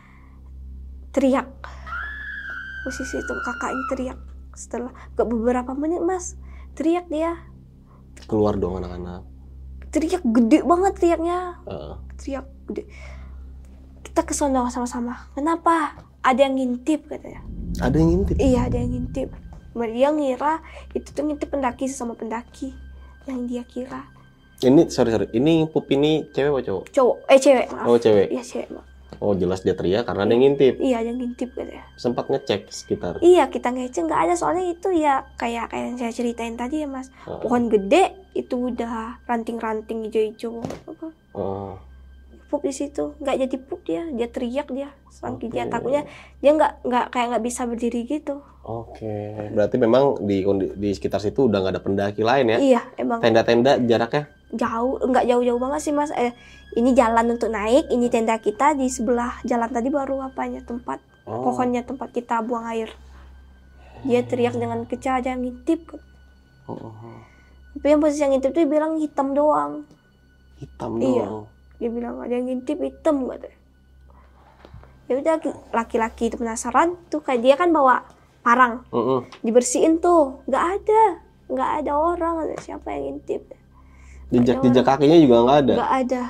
Teriak. Posisi itu kakak ini teriak. Setelah gak beberapa menit Mas, teriak dia. Keluar dong anak-anak. Teriak gede banget teriaknya. Uh. Teriak gede. Kita kesana sama-sama. Kenapa? Ada yang ngintip katanya. Ada yang ngintip? Iya, ada yang ngintip. Dia ngira itu tuh ngintip pendaki sesama pendaki. Yang dia kira. Ini, sorry, sorry. Ini pup ini cewek atau cowok? Cowok. Eh, cewek. Maaf. Oh, cewek? Iya, cewek. Maaf. Oh, jelas dia teriak karena ada yang ngintip? Iya, ada yang ngintip katanya. Sempat ngecek sekitar? Iya, kita ngecek. Nggak ada. Soalnya itu ya kayak, kayak yang saya ceritain tadi ya, Mas. Oh. Pohon gede, itu udah ranting-ranting hijau-hijau. Apa? Oh. Pup di situ, nggak jadi pup dia, dia teriak dia, saking okay. dia takutnya dia nggak nggak kayak nggak bisa berdiri gitu. Oke, okay. Berarti memang di di sekitar situ udah nggak ada pendaki lain ya? Iya, emang. Tenda-tenda jaraknya? Jauh, nggak jauh-jauh banget sih Mas. Eh, ini jalan untuk naik, ini tenda kita di sebelah jalan tadi baru apanya tempat oh. pohonnya tempat kita buang air. Dia teriak dengan kencang, aja ngintip. Oh, oh, oh. Tapi yang posisi yang ngintip tuh bilang hitam doang. Hitam doang. Iya. Dia bilang ada yang ngintip hitam katanya. Ya udah laki-laki itu penasaran tuh, kayak dia kan bawa parang, uh-uh. dibersihin tuh, nggak ada, nggak ada orang, siapa yang ngintip? Jejak-jejak kakinya juga nggak ada. Nggak ada.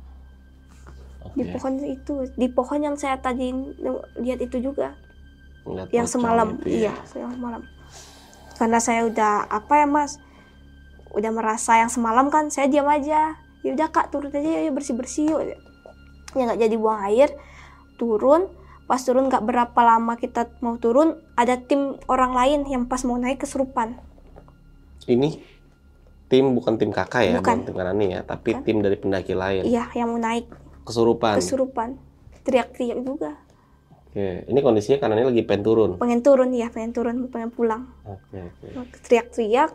Okay. Di pohon itu, di pohon yang saya tadi lihat itu juga. Ngeliat yang semalam, itu, ya? iya, yang semalam. Karena saya udah apa ya mas, udah merasa yang semalam kan, saya diam aja. Ya udah kak turun aja, ya bersih bersih yuk. Ya nggak jadi buang air, turun. Pas turun nggak berapa lama kita mau turun, ada tim orang lain yang pas mau naik kesurupan. Ini tim bukan tim kakak ya, bukan, bukan tim Kanani ya, tapi bukan. Tim dari pendaki lain. Iya, yang mau naik. Kesurupan. Kesurupan, teriak-teriak juga. Oke, ini kondisinya Kanani lagi pengen turun. Pengen turun ya, pengen turun, pengen pulang. Oke, oke. Teriak-teriak,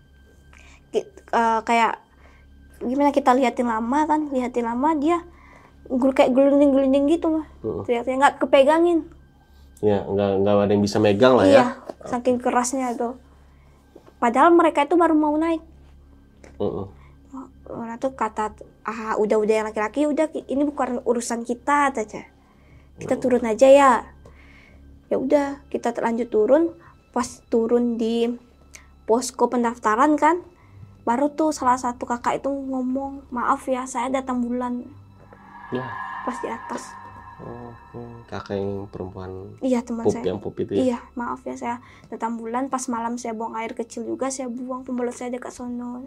uh, kayak gimana kita liatin lama kan, liatin lama dia kayak gelinding-gelinding gitu mah. Uh-uh. Teriak-teriak nggak kepegangin. Ya, nggak nggak ada yang bisa megang lah iya, ya. Iya, saking kerasnya tuh. Padahal mereka itu baru mau naik. Uh-uh. Orang tuh kata, ah udah-udah yang laki-laki, udah ini bukan urusan kita aja. Kita uh-uh. turun aja ya. Ya udah, kita lanjut turun. Pas turun di posko pendaftaran kan, baru tuh salah satu kakak itu ngomong, maaf ya saya datang bulan. Ya. Pas di atas. Oh, kakak yang perempuan. Iya teman pup, saya. Yang pup itu ya. Iya, maaf ya saya datang bulan. Pas malam saya buang air kecil juga, saya buang pembalut saya dekat sono.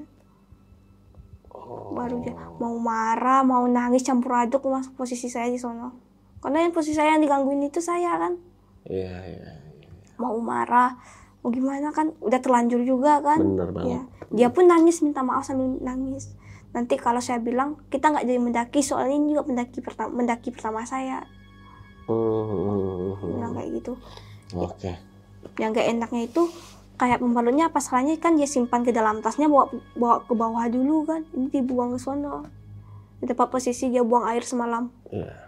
Oh. Baru dia mau marah, mau nangis campur aduk masuk posisi saya di sono. Karena yang posisi saya yang digangguin itu saya kan. Iya iya. Ya. Mau marah, mau gimana kan? Udah terlanjur juga kan. Bener banget. Ya. Dia pun nangis, minta maaf sambil nangis. Nanti kalau saya bilang kita nggak jadi mendaki, soalnya ini juga mendaki pertama, mendaki pertama saya. Hmm. Bilang kayak gitu. Oke. Okay. Yang gak enaknya itu kayak pembalutnya apa salahnya kan dia simpan ke dalam tasnya, bawa bawa ke bawah dulu kan. Ini dibuang ke sono. Di tempat posisi dia buang air semalam. Iya. Yeah.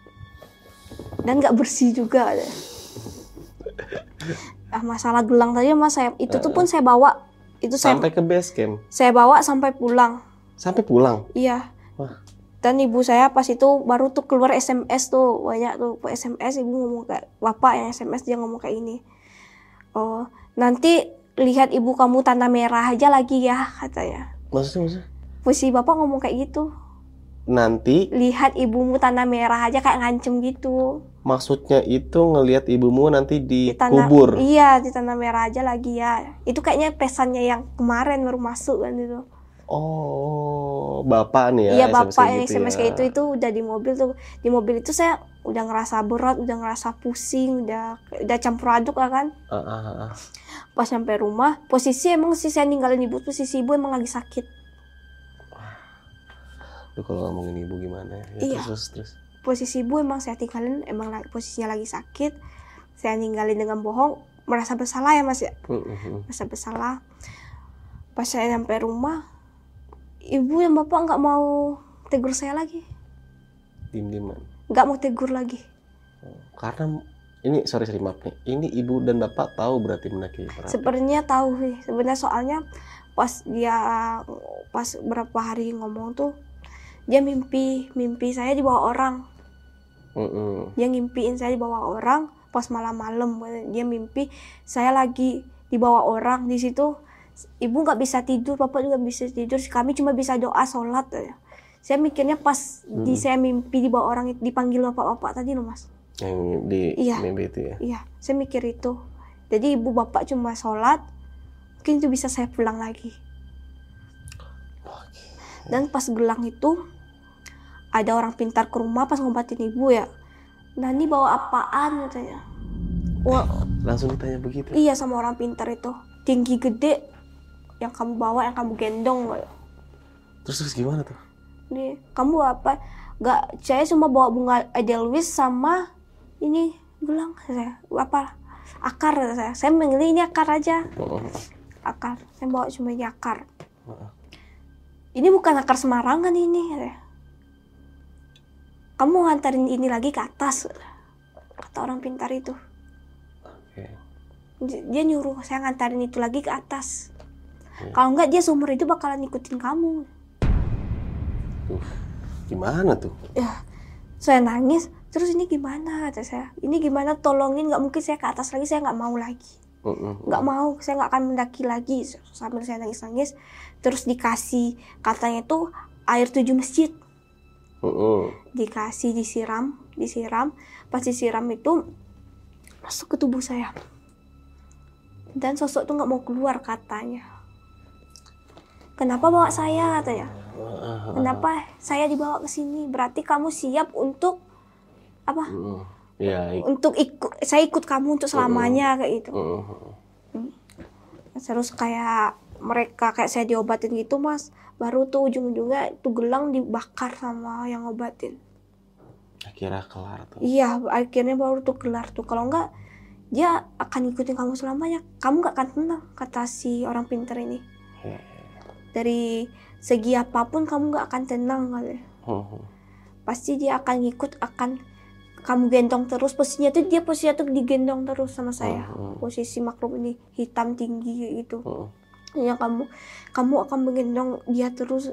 Dan nggak bersih juga. Ah, masalah gelang tadi mas, saya itu tuh pun saya bawa. Itu sampai saya, ke base camp. Saya bawa sampai pulang. Sampai pulang? Iya. Wah. Dan ibu saya pas itu baru tuh keluar S M S tuh, banyak tuh S M S, ibu ngomong kayak, bapak yang S M S dia ngomong kayak ini. Oh, nanti lihat ibu kamu tanda merah aja lagi ya, katanya. Maksudnya, maksudnya? Posisi bapak ngomong kayak gitu. Nanti? Lihat ibumu tanda merah aja, kayak ngancem gitu. Maksudnya itu ngelihat ibumu nanti Di dikubur? tanda, iya, di tanda merah aja lagi ya. Itu kayaknya pesannya yang kemarin baru masuk kan itu. Oh, bapak nih ya? Iya, bapak yang gitu S M S ya. kayak itu, itu udah di mobil tuh. Di mobil itu saya udah ngerasa berat, udah ngerasa pusing, udah udah campur aduk lah kan. Uh, uh, uh. Pas sampai rumah, posisi emang sih saya ninggalin ibu, posisi ibu emang lagi sakit. Duh, kalau ngomongin ibu gimana ya? Iya. Terus, terus. Posisi ibu emang saya tinggalin, emang posisinya lagi sakit. Saya ninggalin dengan bohong, merasa bersalah ya mas ya. Uh, uh, uh. Merasa bersalah. Pas saya sampai rumah, ibu dan bapak nggak mau tegur saya lagi. Diem-dieman? Nggak mau tegur lagi. Karena ini sorry sorry maaf nih. Ini ibu dan bapak tahu berarti mendaki Merapi? Sebenarnya tahu sih. Sebenarnya soalnya pas dia pas berapa hari ngomong tuh, dia mimpi mimpi saya dibawa orang. Mm-mm. Dia ngimpiin saya dibawa orang pas malam-malam. Dia mimpi saya lagi dibawa orang di situ. Ibu nggak bisa tidur, bapak juga bisa tidur. Kami cuma bisa doa, sholat. Saya mikirnya pas hmm. di saya mimpi dibawa orang itu, dipanggil bapak-bapak tadi loh mas. Yang di iya. mimpi itu ya? Iya, saya mikir itu. Jadi ibu bapak cuma sholat, mungkin itu bisa saya pulang lagi. Dan pas gelang itu, ada orang pintar ke rumah pas ngobatin ibu ya. Nah ini bawa apaan katanya. Wah, langsung ditanya begitu? Iya, sama orang pintar itu. Tinggi gede. Yang kamu bawa, yang kamu gendong. Terus terus gimana tuh? Nih, kamu apa? Gak, saya cuma bawa bunga edelweiss sama ini gelang saya. Apa? Akar saya. Saya mengenai ini akar aja. Uh-uh. Akar. Saya bawa cuma ini akar. Uh-uh. Ini bukan akar sembarangan ini. Kamu ngantarin ini lagi ke atas. Kata orang pintar itu. Okay. Dia nyuruh saya ngantarin itu lagi ke atas. Ya. Kalau enggak dia seumur hidup bakalan ikutin kamu. Uh, gimana tuh? Ya, saya nangis. Terus ini gimana kata saya, ini gimana tolongin, nggak mungkin saya ke atas lagi, saya nggak mau lagi, nggak mau, saya nggak akan mendaki lagi. Sambil saya nangis-nangis, terus dikasih katanya itu air tujuh masjid, uh-uh. dikasih disiram, disiram, pas disiram itu masuk ke tubuh saya, dan sosok itu nggak mau keluar katanya. Kenapa bawa saya katanya? Kenapa saya dibawa ke sini? Berarti kamu siap untuk apa? Uh, ya, ik- untuk ikut, saya ikut kamu untuk selamanya, kayak gitu. uh, Hmm. Terus kayak mereka kayak saya diobatin gitu mas, baru tuh ujung-ujungnya itu gelang dibakar sama yang ngobatin. akhirnya kelar tuh. Iya, akhirnya baru tuh kelar tuh. Kalau enggak dia akan ikutin kamu selamanya, kamu nggak akan tenang, kata si orang pintar ini. Dari segi apapun kamu nggak akan tenang katanya. Uh-huh. Pasti dia akan ngikut, akan kamu gendong terus. Posisinya tuh dia posisinya tuh digendong terus sama saya. Uh-huh. Posisi makhluk ini hitam tinggi kayak gitu. Uh-huh. Ya kamu kamu akan menggendong dia terus.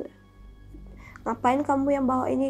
Ngapain kamu yang bawa ini?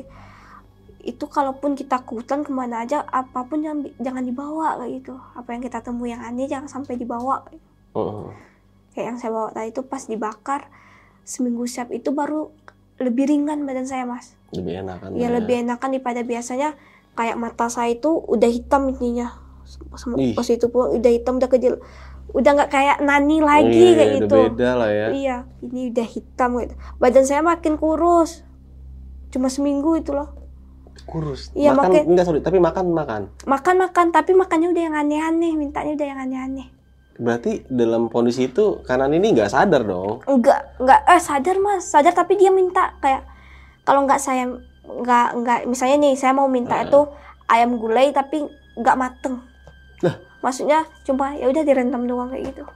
Itu kalaupun kita ke hutan kemana aja, apapun jangan, jangan dibawa kayak gitu. Apa yang kita temui yang aneh jangan sampai dibawa. Uh-huh. Kayak yang saya bawa tadi itu pas dibakar seminggu siap itu baru lebih ringan badan saya mas. Lebih enakan. Ya, ya lebih enakan daripada biasanya. Kayak mata saya itu udah hitam intinya. Pas itu pun udah hitam, udah kecil, udah nggak kayak Nani lagi iya, kayak gitu. Udah beda lah ya. Iya, ini udah hitam gitu. Badan saya makin kurus. Cuma seminggu itu loh. Kurus. Iya, makan makin, enggak sorry, tapi makan makan. Makan makan, tapi makannya udah yang aneh-aneh, mintanya udah yang aneh-aneh. Berarti dalam kondisi itu kanan ini nggak sadar dong? Enggak, enggak, eh sadar mas, sadar tapi dia minta kayak kalau nggak saya nggak nggak misalnya nih saya mau minta nah. itu ayam gulai tapi nggak mateng. Nah. Maksudnya cuma ya udah direndam doang kayak gitu.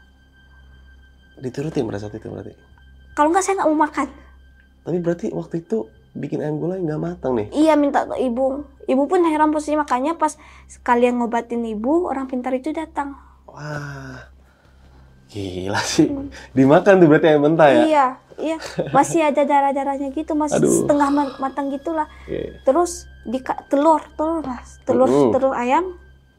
Diturutin pada saat itu berarti? Kalau nggak saya nggak mau makan. Tapi berarti waktu itu bikin ayam gulai nggak matang nih? Iya, minta ke ibu. Ibu pun heran posisinya, makanya pas sekalian ngobatin ibu, orang pintar itu datang. Wah, gila sih. Hmm. Dimakan tuh berarti ayam mentah ya? Iya, iya. Masih ada darah-darahnya gitu, masih Aduh. setengah matang gitulah. Yeah. Terus di telur, telur mas, telur, mm-hmm. telur ayam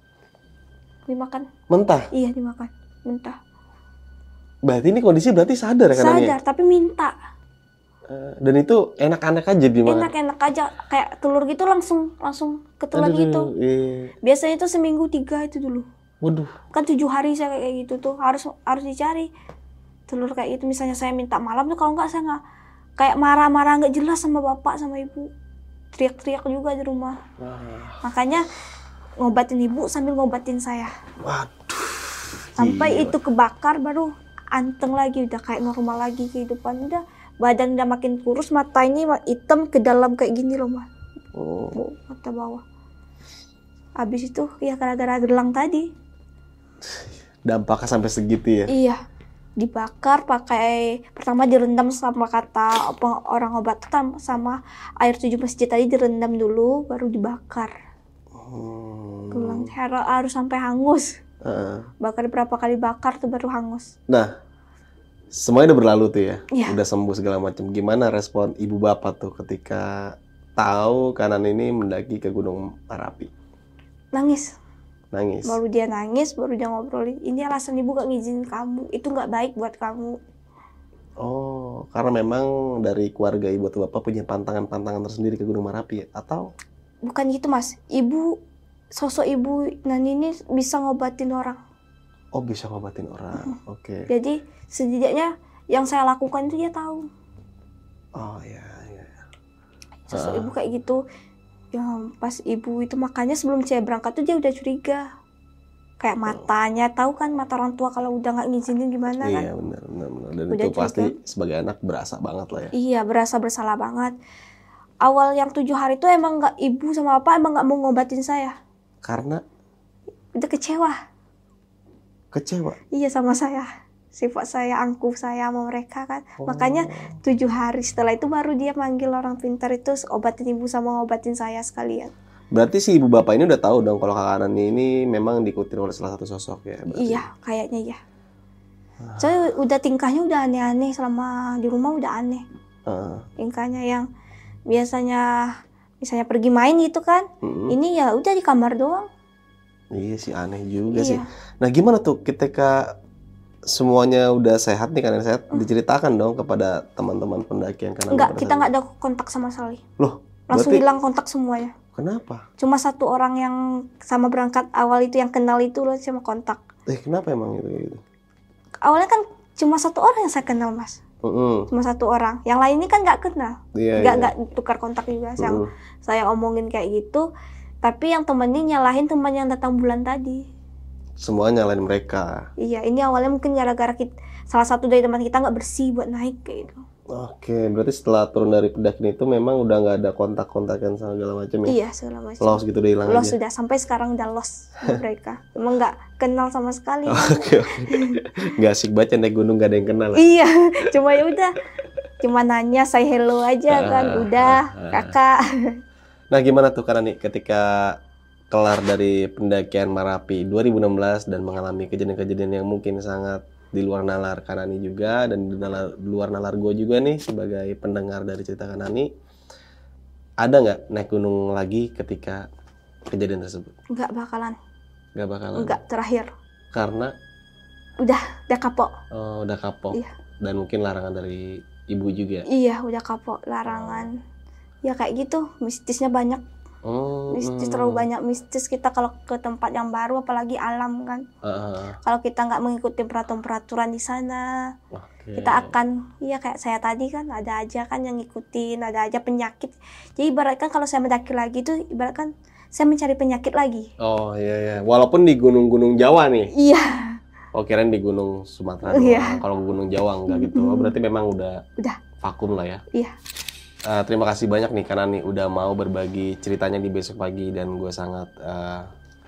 dimakan. Mentah? Iya, dimakan mentah. Berarti ini kondisi berarti sadar kan? Sadar, tapi minta. Uh, dan itu enak-enak aja dimakan? Enak-enak aja, kayak telur gitu langsung langsung ketelan gitu. Iya. Biasanya itu seminggu tiga itu dulu. Waduh. Kan tujuh hari saya kayak gitu tuh, harus harus dicari telur kayak itu. Misalnya saya minta malam tuh, kalau nggak saya nggak kayak marah-marah nggak jelas sama bapak sama ibu, teriak-teriak juga di rumah. Wah. Makanya ngobatin ibu sambil ngobatin saya. Waduh. Sampai gila. Itu kebakar baru anteng lagi, udah kayak normal lagi kehidupan, udah badan udah makin kurus, mata ini hitam ke dalam kayak gini loh mas. Oh. Mata bawah. Habis itu ya gara-gara gelang tadi. Dampaknya sampai segitu ya? Iya, dibakar pakai, pertama direndam sama kata orang obat sama air tujuh masjid tadi, direndam dulu baru dibakar. Hmm. Gelang harus sampai hangus. Uh. Bakar berapa kali bakar tuh baru hangus. Nah, semuanya udah berlalu tuh ya? Iya. Udah sembuh segala macam. Gimana respon ibu bapak tuh ketika tahu Kanan ini mendaki ke Gunung Merapi? Nangis. Nangis. Baru dia nangis, baru dia ngobrolin, ini alasan ibu gak ngizinin kamu, itu gak baik buat kamu. Oh, karena memang dari keluarga ibu atau bapak punya pantangan-pantangan tersendiri ke Gunung Merapi ya? Atau? Bukan gitu mas, ibu, sosok ibu Nani ini bisa ngobatin orang. Oh, bisa ngobatin orang, hmm. Oke. Okay. Jadi setidaknya yang saya lakukan itu dia tahu. Oh iya, iya. Sosok uh. ibu kayak gitu. Ya pas ibu itu, makanya sebelum saya berangkat tuh dia udah curiga. Kayak matanya, tahu kan mata orang tua kalau udah nggak ngizinin gimana kan? Iya benar, benar, benar. Dan udah itu curiga. Pasti sebagai anak berasa banget lah ya. Iya, berasa bersalah banget. Awal yang tujuh hari itu emang nggak, ibu sama apa emang nggak mau ngobatin saya. Karena? Udah kecewa. Kecewa? Iya sama saya. Sifat saya, angkuh saya sama mereka kan. Oh. Makanya tujuh hari setelah itu baru dia manggil orang pintar itu obatin ibu sama ngobatin saya sekalian. Berarti si ibu bapak ini udah tahu dong kalau Kakak Nani ini memang diikuti oleh salah satu sosok ya? Berarti. Iya, kayaknya ya. Ah. Saya udah tingkahnya udah aneh-aneh selama di rumah, udah aneh. Ah. Tingkahnya yang biasanya misalnya pergi main gitu kan. Mm-mm. Ini ya udah di kamar doang. Iya sih, aneh juga Iya. sih. Nah gimana tuh ketika semuanya udah sehat nih, karena sehat, diceritakan dong kepada teman-teman pendaki yang kanan. Enggak, kita nggak ada kontak sama sekali. Loh, Langsung berarti hilang kontak semuanya. kenapa? Cuma satu orang yang sama berangkat awal itu yang kenal itu loh sama kontak. Eh kenapa emang gitu gitu? Awalnya kan cuma satu orang yang saya kenal mas. Mm-mm. Cuma satu orang. Yang lain ini kan nggak kenal. Iya, Nggak iya. nggak tukar kontak juga. Yang Mm-mm. saya omongin kayak gitu. Tapi yang temennya nyalahin teman yang datang bulan tadi. Semua nyalain mereka. Iya, ini awalnya mungkin gara-gara kita, salah satu dari teman kita nggak bersih buat naik kayak gitu. Oke, berarti setelah turun dari pendakian itu memang udah nggak ada kontak-kontakan segala macam ya? Iya, segala macam. Lost gitu udah hilang Lost aja. sudah, sampai sekarang udah lost mereka. Emang nggak kenal sama sekali. Oke, oke. Nggak asik baca naik gunung nggak ada yang kenal. Iya, cuma ya udah, cuma nanya say hello aja kan, Ah, udah ah, ah. kakak. Nah gimana tuh karena nih ketika kelar dari pendakian Marapi dua ribu enam belas dan mengalami kejadian-kejadian yang mungkin sangat di luar nalar Kanani juga dan di nalar- di luar nalar gue juga nih sebagai pendengar dari cerita Kanani, ada nggak naik gunung lagi ketika kejadian tersebut? Nggak bakalan, Nggak bakalan. nggak terakhir. Karena Udah, udah kapok. oh, udah kapok Iya. dan mungkin larangan dari ibu juga. Iya, udah kapok, larangan. Ya kayak gitu, mistisnya banyak. Oh, Mistis, hmm. terlalu banyak mistis kita kalau ke tempat yang baru, apalagi alam kan. Ah, Kalau kita nggak mengikuti peraturan-peraturan di sana, oke. kita akan, iya kayak saya tadi kan, ada aja kan yang ngikutin, ada aja penyakit. Jadi ibaratkan kalau saya mendaki lagi tuh, ibaratkan saya mencari penyakit lagi. Oh iya ya, walaupun di gunung-gunung Jawa nih. Iya, Oh kirain di gunung Sumatera doang. Iya. Kalau gunung Jawa enggak gitu. Oh, berarti memang udah udah, vakum lah ya. iya. Eh, terima kasih banyak nih karena nih udah mau berbagi ceritanya di besok pagi dan gue sangat eh,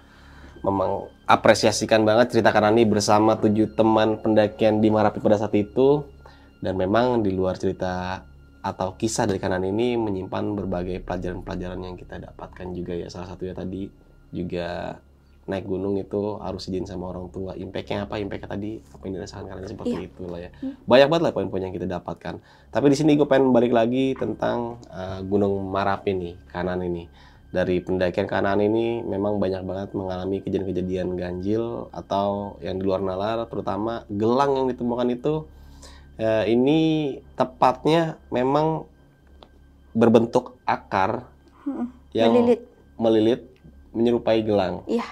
memang apresiasikan banget cerita Kanani bersama tujuh teman pendakian di Marapi pada saat itu. Dan memang di luar cerita atau kisah dari Kanani ini menyimpan berbagai pelajaran-pelajaran yang kita dapatkan juga ya. Salah satunya tadi juga naik gunung itu harus izin sama orang tua. Impact-nya apa? Impact-nya tadi apa yang dirasakan Kanani seperti Iya. itu lah ya. Banyak banget lah poin-poin yang kita dapatkan. Tapi di sini gue pengen balik lagi tentang uh, Gunung Marapi nih, Kanani nih. Dari pendakian Kanani ini memang banyak banget mengalami kejadian-kejadian ganjil atau yang di luar nalar, terutama gelang yang ditemukan itu uh, ini tepatnya memang berbentuk akar Mm-mm. yang Melilit. melilit menyerupai gelang. Iya.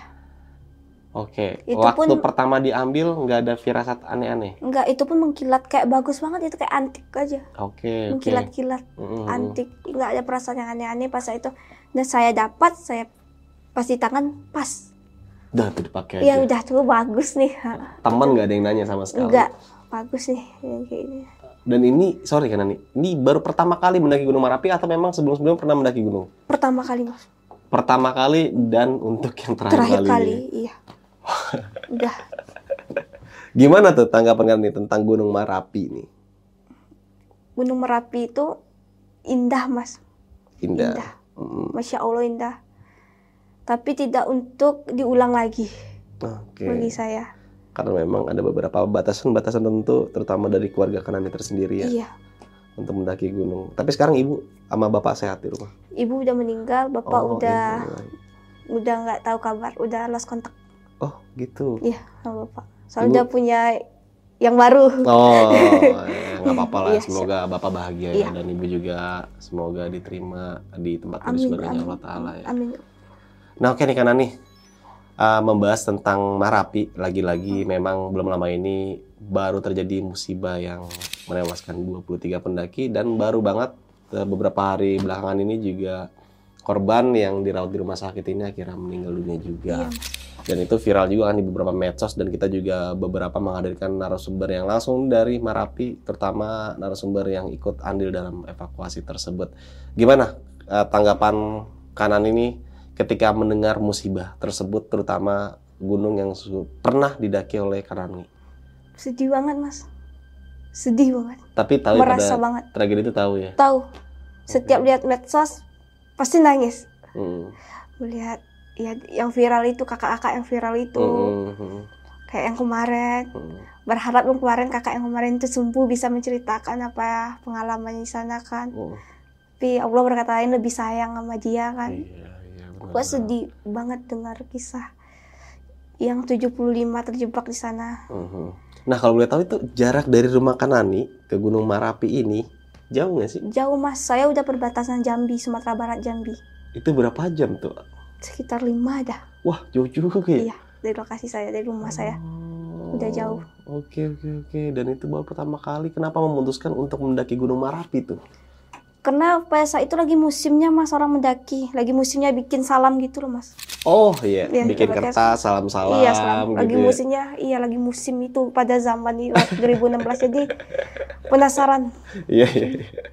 Oke, Itu waktu pun- pertama diambil nggak ada firasat aneh-aneh. Enggak, itu pun mengkilat kayak bagus banget, itu kayak antik aja. Oke, oke. Mengkilat-kilat, Mm-mm. antik. Nggak ada perasaan yang aneh-aneh pas itu. Dan saya dapat, saya pas di tangan pas. Udah tuh dipakai Ya aja. udah tuh bagus nih. Teman nggak ada yang nanya sama sekali. Enggak, bagus nih yang kayak ini. Dan ini, sorry kan nih, ini baru pertama kali mendaki Gunung Marapi atau memang sebelum-sebelumnya pernah mendaki gunung? Pertama kali mas. Pertama kali dan untuk yang terakhir, Terakhir kali. kali, nih. iya. Udah. Gimana tuh tanggapan kalian nih tentang Gunung Marapi nih? Gunung Merapi itu indah mas. Indah. Indah. Mm, Masya Allah indah. Tapi tidak untuk diulang lagi Oke. bagi saya. Karena memang ada beberapa batasan-batasan tertentu, terutama dari keluarga Kanani tersendiri ya, Iya. untuk mendaki gunung. Tapi sekarang ibu sama bapak sehat di rumah? Ibu udah meninggal, bapak Oh, udah iya. udah nggak tahu kabar, udah lost kontak. Oh gitu. Iya sama bapak. Soalnya Ibu- udah punya yang baru. Oh, ya, nggak apa-apa lah. Iya, Semoga bapak bahagia Iya. ya, dan ibu juga semoga diterima di tempat Amin, surganya amin, Allah Taala ya. amin. Nah oke nih Kanani, uh, membahas tentang Marapi lagi-lagi memang belum lama ini baru terjadi musibah yang menewaskan dua puluh tiga pendaki dan baru banget uh, beberapa hari belakangan ini juga korban yang dirawat di rumah sakit ini akhirnya meninggal dunia juga. Iya, Mas. Dan itu viral juga kan di beberapa medsos dan kita juga beberapa menghadirkan narasumber yang langsung dari Marapi, terutama narasumber yang ikut andil dalam evakuasi tersebut. Gimana uh, tanggapan Kanan ini ketika mendengar musibah tersebut, terutama gunung yang su- pernah didaki oleh Kanani? Sedih banget mas. Sedih banget. Tapi tahu ya Merasa pada banget. tragedi itu tahu ya? Tahu. Setiap lihat medsos pasti nangis. Hmm. Melihat ya yang viral itu, kakak-kakak yang viral itu. Hmm, hmm, Kayak yang kemarin. hmm. Berharap yang kemarin kakak yang kemarin itu sembuh bisa menceritakan apa pengalamannya di sana kan. Hmm. Tapi Allah berkata lain lebih sayang sama dia kan. Iya, iya, benar. Gue sedih banget dengar kisah yang tujuh puluh lima terjebak di sana. Uh-huh. Nah kalau boleh tahu itu jarak dari rumah Kanani ke Gunung Marapi ini jauh nggak sih? Jauh mas, saya udah perbatasan Jambi, Sumatera Barat Jambi. Itu berapa jam tuh? Sekitar lima dah. Wah jauh juga ya? Iya, dari lokasi saya, dari rumah saya. Udah jauh. Oke oke oke. Dan itu baru pertama kali. Kenapa memutuskan untuk mendaki Gunung Marapi tuh? Karena pada saat itu lagi musimnya mas orang mendaki, lagi musimnya bikin salam gitu loh mas. Oh iya, Iya, bikin pakai- kertas salam-salam Iya, salam. Lagi gitu ya. musimnya, iya lagi musim itu pada zaman ini dua ribu enam belas jadi penasaran. Iya iya.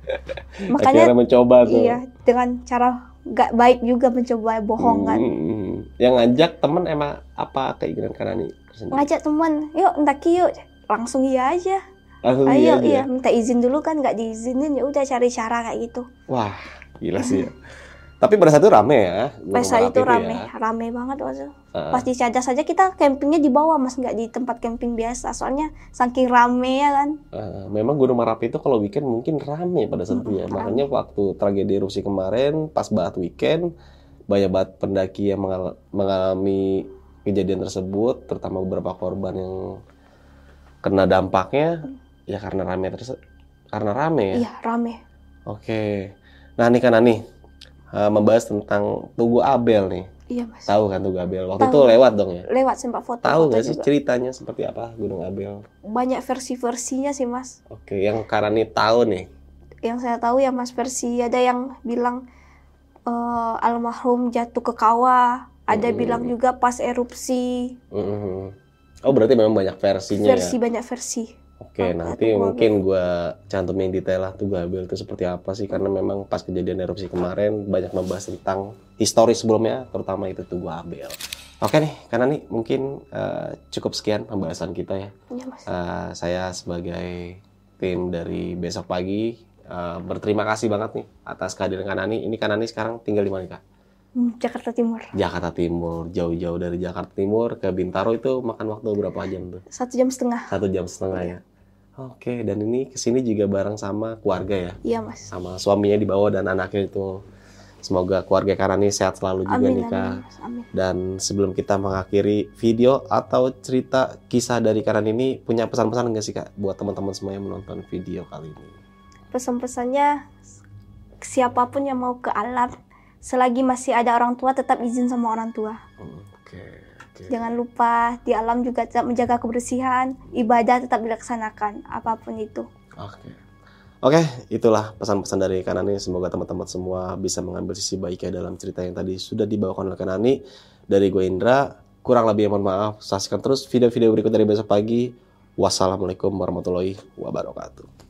Makanya Akhirnya mencoba tuh. iya dengan cara gak baik juga mencoba bohong kan. Hmm, yang ngajak temen emang apa keinginan Kanani sendiri? Ngajak teman, yuk mendaki yuk, langsung iya aja. Langsung Ayo iya aja? iya minta izin dulu kan nggak diizinin ya udah cari cara kayak gitu. Wah gila sih ya. Tapi pada saat itu rame ya? Gunung Pas saat Merapi itu rame, ya? rame banget waktu itu. Ah. Pas di Cadas saja kita campingnya di bawah mas, nggak di tempat camping biasa. Soalnya saking rame ya kan. Uh, memang Gunung Merapi itu kalau weekend mungkin rame pada saat itu ya. Mm, Makanya waktu tragedi erupsi kemarin, pas banget weekend, banyak banget pendaki yang mengal- mengalami kejadian tersebut, terutama beberapa korban yang kena dampaknya, ya karena rame terse- karena rame ya. Iya rame. Oke. Nah nih kan nih uh, membahas tentang Tugu Abel nih. Iya mas. Tahu kan Tugu Abel? Waktu Tahu. itu lewat dong ya. Lewat sempat foto. Tahu foto nggak sih juga. ceritanya seperti apa Gunung Abel? Banyak versi-versinya sih mas. Oke, yang Karani tahu nih. Yang saya tahu ya mas versi ada yang bilang eh, almarhum jatuh ke kawah. Ada Hmm. bilang juga pas erupsi. Mhm. Oh berarti memang banyak versinya Versi ya. banyak versi. Oke, Oh, nanti Tugu mungkin gue cantumin detail lah Tugu Abel itu seperti apa sih, karena memang pas kejadian erupsi kemarin banyak membahas tentang historis sebelumnya, terutama itu Tugu Abel. Oke nih, karena nih mungkin uh, cukup sekian pembahasan kita ya. Iya mas. Uh, saya sebagai tim dari Besok Pagi uh, berterima kasih banget nih atas kehadiran Kanani. Ini Kanani sekarang tinggal di mana Kak? Hmm, Jakarta Timur. Jakarta Timur, jauh-jauh dari Jakarta Timur ke Bintaro itu makan waktu berapa jam tuh? Satu jam setengah. Satu jam setengah ya. Oke, dan ini kesini juga bareng sama keluarga ya, Iya mas. sama suaminya di bawah dan anaknya itu. Semoga keluarga Karani sehat selalu juga Amin, nih Kak. amin, mas. Amin. Dan sebelum kita mengakhiri video atau cerita kisah dari Karani ini, punya pesan-pesan nggak sih Kak buat teman-teman semua yang menonton video kali ini? Pesan-pesannya siapapun yang mau ke alam, selagi masih ada orang tua tetap izin sama orang tua. Hmm, Oke, oke. Jangan lupa di alam juga tetap menjaga kebersihan, ibadah tetap dilaksanakan apapun itu. Oke. Oke, itulah pesan-pesan dari Kanani. Semoga teman-teman semua bisa mengambil sisi baiknya dalam cerita yang tadi sudah dibawakan oleh Kanani. Dari gue Indra, kurang lebih mohon maaf. Saksikan terus video-video berikut dari Besok Pagi. Wassalamualaikum warahmatullahi wabarakatuh.